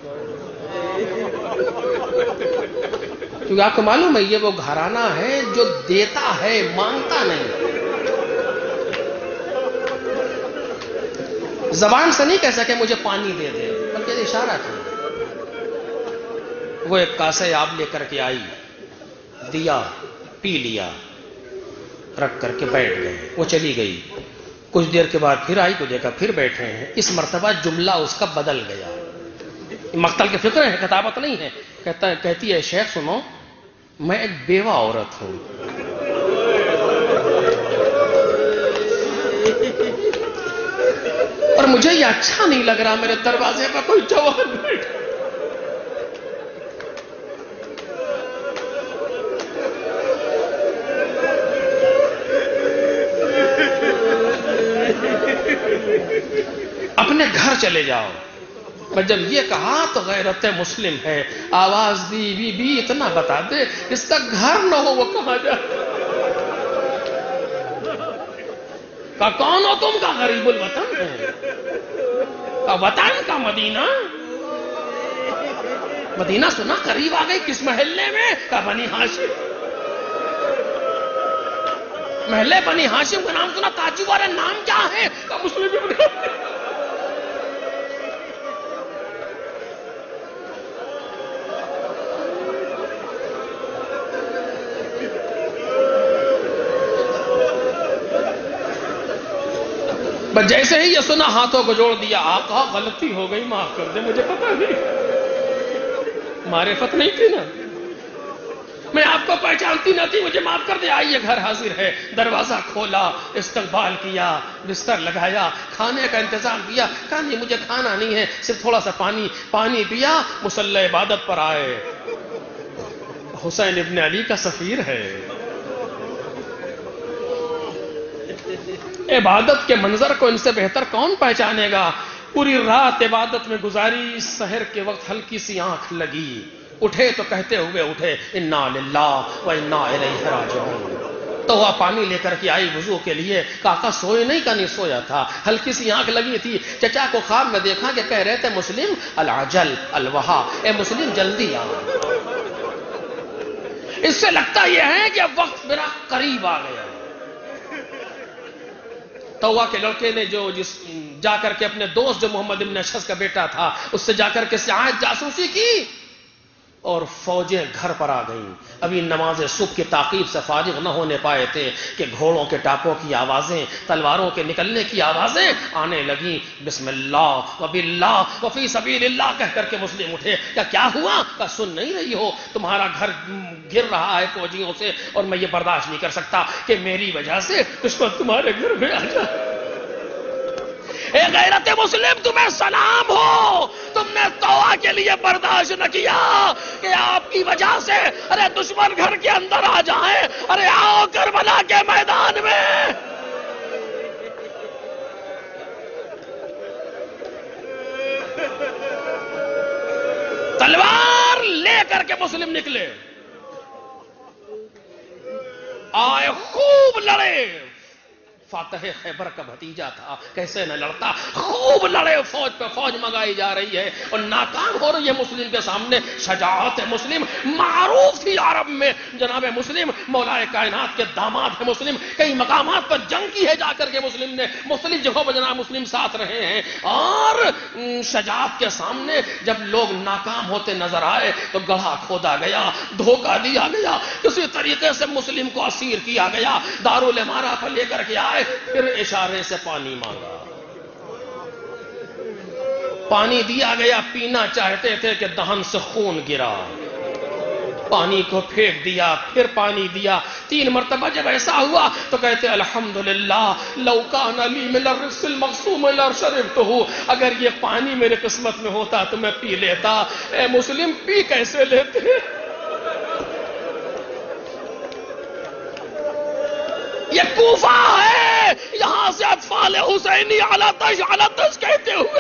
کیونکہ آپ کو معلوم ہے یہ وہ گھرانہ ہے جو دیتا ہے، مانگتا نہیں. زبان سے نہیں کہہ سکے مجھے پانی دے دے، بلکہ اشارہ کیا. وہ ایک کاسے آب لے کر کے آئی، دیا، پی لیا، رکھ کر کے بیٹھ گئے. وہ چلی گئی. کچھ دیر کے بعد پھر آئی تو دیکھا پھر بیٹھے ہیں. اس مرتبہ جملہ اس کا بدل گیا. مقتل کے فکر ہے، کتابت نہیں ہے. کہتا ہے کہتی ہے شیخ سنو، میں ایک بیوہ عورت ہوں، اور مجھے یہ اچھا نہیں لگ رہا میرے دروازے پر کوئی جوان بیٹھا. اپنے گھر چلے جاؤ. میں جب یہ کہا تو غیرت مسلم ہے، آواز دی بی بی اتنا بتا دے اس کا گھر نہ ہو وہ کہاں جائے. کا کون ہو تم؟ کا غریب الوطن ہے. کا وطن کا مدینہ. مدینہ سنا قریب آ گئی، کس محلے میں؟ کا بنی ہاشم. محلے بنی ہاشم کا نام سنا، تعجب والے نام کیا ہے؟ کا مسلم. بس جیسے ہی یہ سنا ہاتھوں کو جوڑ دیا، آقا غلطی ہو گئی، معاف کر دے، مجھے پتا نہیں، معرفت نہیں تھی نا، میں آپ کو پہچانتی نہ تھی، مجھے معاف کر دے، آئیے گھر حاضر ہے۔ دروازہ کھولا، استقبال کیا، بستر لگایا، کھانے کا انتظام کیا۔ کہا نہیں مجھے کھانا نہیں ہے، صرف تھوڑا سا پانی پانی پیا، مصلی عبادت پر آئے۔ حسین ابن علی کا سفیر ہے، عبادت کے منظر کو ان سے بہتر کون پہچانے گا؟ پوری رات عبادت میں گزاری، سحر کے وقت ہلکی سی آنکھ لگی، اٹھے تو کہتے ہوئے اٹھے انا للہ و انا الیہ راجعون۔ تو وہ پانی لے کر کے آئی وضو کے لیے، کاکا سوئے نہیں؟ کا نہیں سویا تھا، ہلکی سی آنکھ لگی تھی۔ چچا کو خواب میں دیکھا کہ کہہ رہے تھے مسلم العجل الوہا، اے مسلم جلدی آ۔ اس سے لگتا یہ ہے کہ اب وقت میرا قریب آ گیا۔ توہ کے لڑکے نے جو جس جا کر کے اپنے دوست جو محمد ابن اشعث کا بیٹا تھا اس سے جا کر کے سیاحت جاسوسی کی، اور فوجیں گھر پر آ گئیں۔ ابھی نماز صبح کی تعقیب سے فارغ نہ ہونے پائے تھے کہ گھوڑوں کے ٹاپوں کی آوازیں، تلواروں کے نکلنے کی آوازیں آنے لگیں۔ بسم اللہ وباللہ وفی سبیل اللہ کہہ کر کے مسلم اٹھے۔ کیا کیا ہوا؟ کہا سن نہیں رہی ہو؟ تمہارا گھر گر رہا ہے فوجیوں سے، اور میں یہ برداشت نہیں کر سکتا کہ میری وجہ سے دشمن تمہارے گھر میں آ جائے۔ اے غیرت مسلم تمہیں سلام ہو، تم نے توبہ کے لیے برداشت نہ کیا کہ آپ کی وجہ سے ارے دشمن گھر کے اندر آ جائیں۔ ارے آؤ کربلا کے میدان میں۔ تلوار لے کر کے مسلم نکلے، آئے خوب لڑے۔ فاتح خیبر کا بھتیجا تھا، کیسے نہ لڑتا، خوب لڑے، فوج پہ فوج منگائی جا رہی ہے اور ناکام ہو رہی ہے مسلم کے سامنے۔ شجاعت مسلم معروف تھی عرب میں، جناب مسلم مولا کائنات کے داماد ہے مسلم، کئی مقامات پر جنگ کی ہے جا کر کے مسلم نے، مختلف جگہوں پر جناب مسلم ساتھ رہے ہیں، اور شجاعت کے سامنے جب لوگ ناکام ہوتے نظر آئے تو گڑھا کھودا گیا، دھوکہ دیا گیا، کسی طریقے سے مسلم کو اسیر کیا گیا، دارالامارہ پر لے کر کے آئے، پھر اشارے سے پانی مانگا، پانی دیا گیا، پینا چاہتے تھے کہ دہن سے خون گرا، پانی کو پھینک دیا، پھر پانی دیا، تین مرتبہ جب ایسا ہوا تو کہتے الحمدللہ لو کان لی من الرس المقسوم لشربتہ، اگر یہ پانی میرے قسمت میں ہوتا تو میں پی لیتا۔ اے مسلم پی کیسے لیتے؟ یہ کوفہ ہے، یہاں سے اطفال حسینی علتش علتش کہتے ہوئے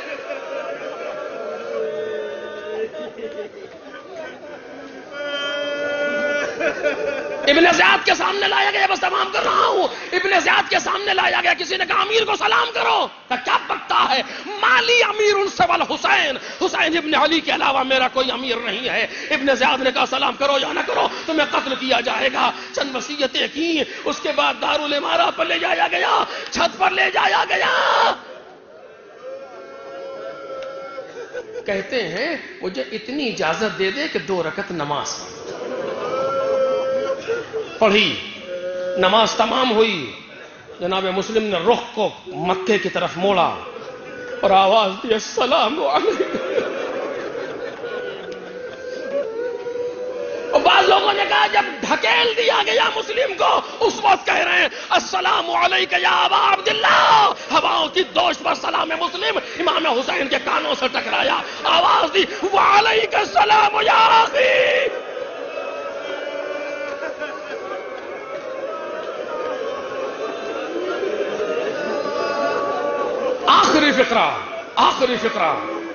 ابن زیاد کے سامنے لایا گیا، بس تمام کر رہا ہوں، ابن زیاد کے سامنے لایا گیا، کسی نے کہا امیر کو سلام کرو، کیا بکتا ہے، مالی امیر ان سے والحسین، حسین ابن علی کے علاوہ میرا کوئی امیر نہیں ہے۔ ابن زیاد نے کہا سلام کرو یا نہ کرو تمہیں قتل کیا جائے گا، چند وصیتیں کی، اس کے بعد دارالامارہ پر لے جایا گیا، چھت پر لے جایا گیا۔ کہتے ہیں مجھے اتنی اجازت دے دے کہ دو رکعت نماز پڑھی، نماز تمام ہوئی، جناب مسلم نے رخ کو مکے کی طرف موڑا اور آواز دی السلام علیکم۔ اور بعض لوگوں نے کہا جب ڈھکیل دیا گیا مسلم کو اس وقت کہہ رہے ہیں السلام علیکم یا ابا عبداللہ، ہواؤں کی دوش پر سلام مسلم امام حسین کے کانوں سے ٹکرایا، آواز دی وعلیکم السلام یا اخی۔ آخری فقرہ آخری فقرہ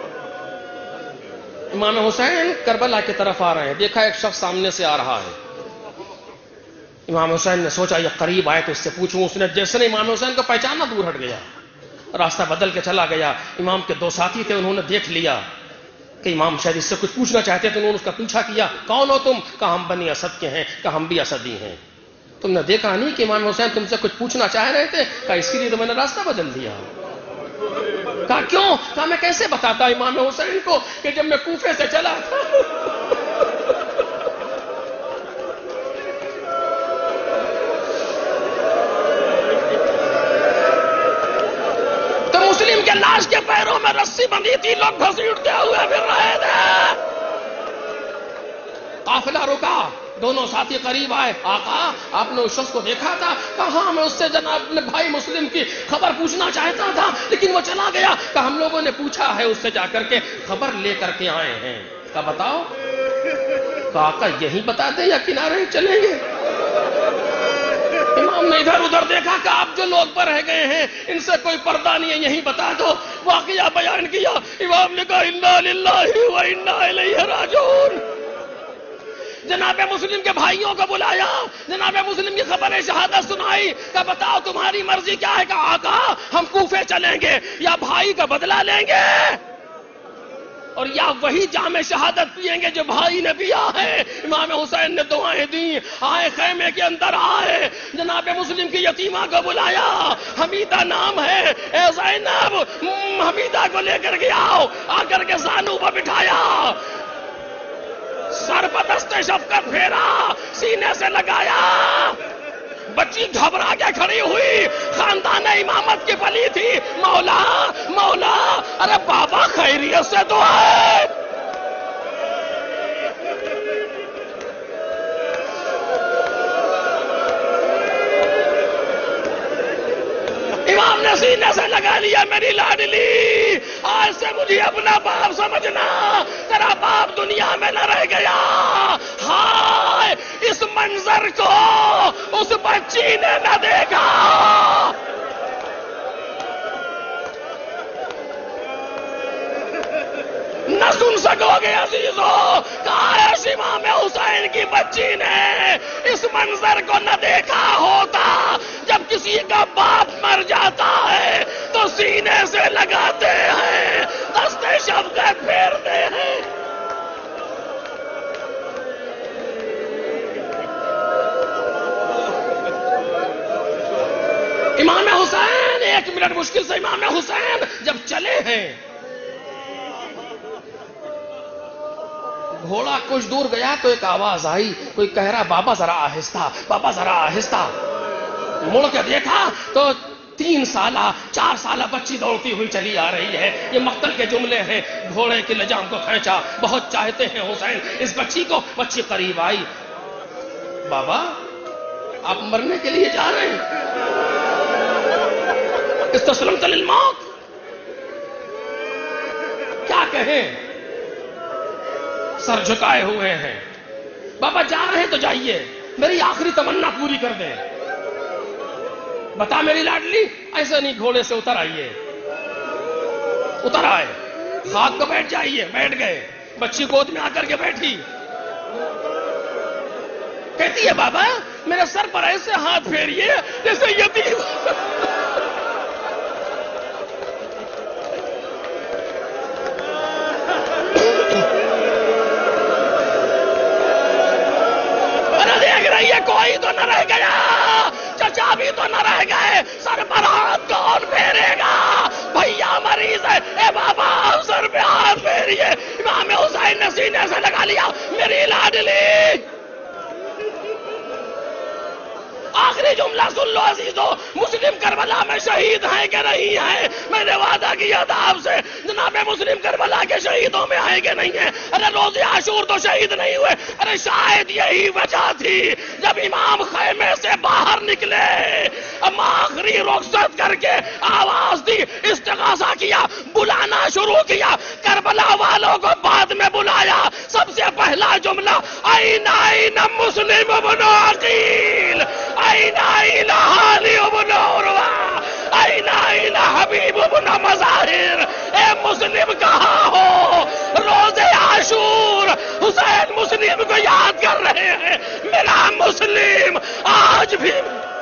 امام حسین کربلا کی طرف آ رہے ہیں، دیکھا ایک شخص سامنے سے آ رہا ہے، امام حسین نے سوچا یہ قریب آئے تو اس سے پوچھوں، اس نے جیسے نے امام حسین کو پہچانا دور ہٹ گیا، راستہ بدل کے چلا گیا۔ امام کے دو ساتھی تھے، انہوں نے دیکھ لیا کہ امام شاید اس سے کچھ پوچھنا چاہتے تھے، انہوں نے اس کا پیچھا کیا، کون ہو تم؟ کہا ہم بنی اسد کے ہیں، کہا ہم بھی اسدی ہیں۔ تم نے دیکھا نہیں کہ امام حسین تم سے کچھ پوچھنا چاہ رہے تھے؟ کہا اس کے لیے تو میں نے راستہ بدل دیا۔ کہا کیوں؟ کہا میں کیسے بتاتا امام حسین کو کہ جب میں کوفے سے چلا تھا تو مسلم کے لاش کے پیروں میں رسی بندھی تھی، لوگ گھسیٹتے ہوئے پھر رہے تھے۔ قافلہ رکا، دونوں ساتھی قریب آئے. آقا آپ نے اس شخص کو دیکھا تھا؟ کہاں میں اس سے جناب اپنے بھائی مسلم کی خبر پوچھنا چاہتا تھا لیکن وہ چلا گیا. کہ ہم لوگوں نے پوچھا ہے اس سے جا کر کے خبر لے کر کے آئے ہیں. کہا بتاؤ. کہا آقا یہی بتا دیں یا کنارے چلیں گے؟ امام نے ادھر ادھر دیکھا کہ آپ جو لوگ پر رہ گئے ہیں ان سے کوئی پردہ نہیں ہے, یہی بتا دو. واقعہ بیان کیا. امام نے کہا انا للہ و انا الیہ راجعون. جناب مسلم کے بھائیوں کو بلایا, جناب مسلم کی خبر شہادت سنائی. کہ بتاؤ تمہاری مرضی کیا ہے؟ کہ آقا ہم کوفے چلیں گے یا بھائی کا بدلہ لیں گے اور یا وہی جام شہادت پیئیں گے جو بھائی نے پیا ہے. امام حسین نے دعائیں دی, آئے خیمے کے اندر آئے, جناب مسلم کی یتیمہ کو بلایا. حمیدہ نام ہے, اے زینب حمیدہ کو لے کر کے آؤ. آ کر کے زانو پر بٹھایا, سر پر دست شفقت پھیرا, سینے سے لگایا. بچی گھبرا کے کھڑی ہوئی, خاندان امامت کی پلی تھی. مولا مولا, ارے بابا خیریت سے تو ہے. امام نے سینے سے لگا لیا, میری لاڈلی آج سے مجھے اپنا باپ سمجھنا, تیرا باپ دنیا میں نہ رہ گیا. ہائے اس منظر کو اس بچی نے نہ دیکھا. نہ سن سکو گے عزیزو. کاش امام حسین کی بچی نے اس منظر کو نہ دیکھا ہوتا. جب کسی کا باپ مر جاتا ہے تو سینے سے لگاتے ہیں, دست شفقت پھیرتے ہیں. امام حسین, ایک منٹ مشکل سے امام حسین جب چلے ہیں, گھوڑا کچھ دور گیا تو ایک آواز آئی, کوئی کہہ رہا بابا ذرا آہستہ, بابا ذرا آہستہ. مڑ کے دیکھا تو تین سالہ چار سالہ بچی دوڑتی ہوئی چلی آ رہی ہے. یہ مقتل کے جملے ہیں. گھوڑے کی لجام کو کھینچا, بہت چاہتے ہیں حسین اس بچی کو. بچی قریب آئی, بابا آپ مرنے کے لیے جا رہے ہیں؟ استسلمت للموت. کیا کہیں, سر جھکائے ہوئے ہیں. بابا جا رہے ہیں تو جائیے, میری آخری تمنا پوری کر دیں. بتا میری لاڈلی, ایسے نہیں, گھوڑے سے اتر آئیے. اتر آئے, خاک کو بیٹھ جائیے. بیٹھ گئے, بچی گود میں آ کر کے بیٹھی. کہتی ہے بابا میرے سر پر ایسے ہاتھ پھیریے جیسے یتیم. کوئی تو نہ رہ گیا, چچا بھی تو نہ رہ گئے, سر پر ہاتھ کون پھیرے گا؟ بھیا مریض ہے, اے بابا سر پہ ہاتھ پھیریے. امام حسین نے سینے سے لگا لیا, میری لاڈلی. آخری جملہ سن لو عزیزو, مسلم کربلا میں شہید ہیں کہ نہیں ہیں؟ میں نے وعدہ کیا تھا آپ سے, جناب مسلم کربلا کے شہیدوں میں ہیں کہ نہیں ہیں؟ ارے روز عاشور تو شہید نہیں ہوئے. ارے شاید یہی وجہ تھی جب امام خیمے سے باہر نکلے, اب آخری رخصت کر کے آواز دی, استغاثہ کیا, بلانا شروع کیا. کربلا والوں کو بعد میں بلایا. سب سے پہلا جملہ, این این مسلم ابن عقیل, این این حالی ابن عروہ, این این حبیب ابن مظاہر. اے مسلم کہاں ہو؟ روز عاشور حسین مسلم کو یاد کر رہے ہیں. میرا مسلم آج بھی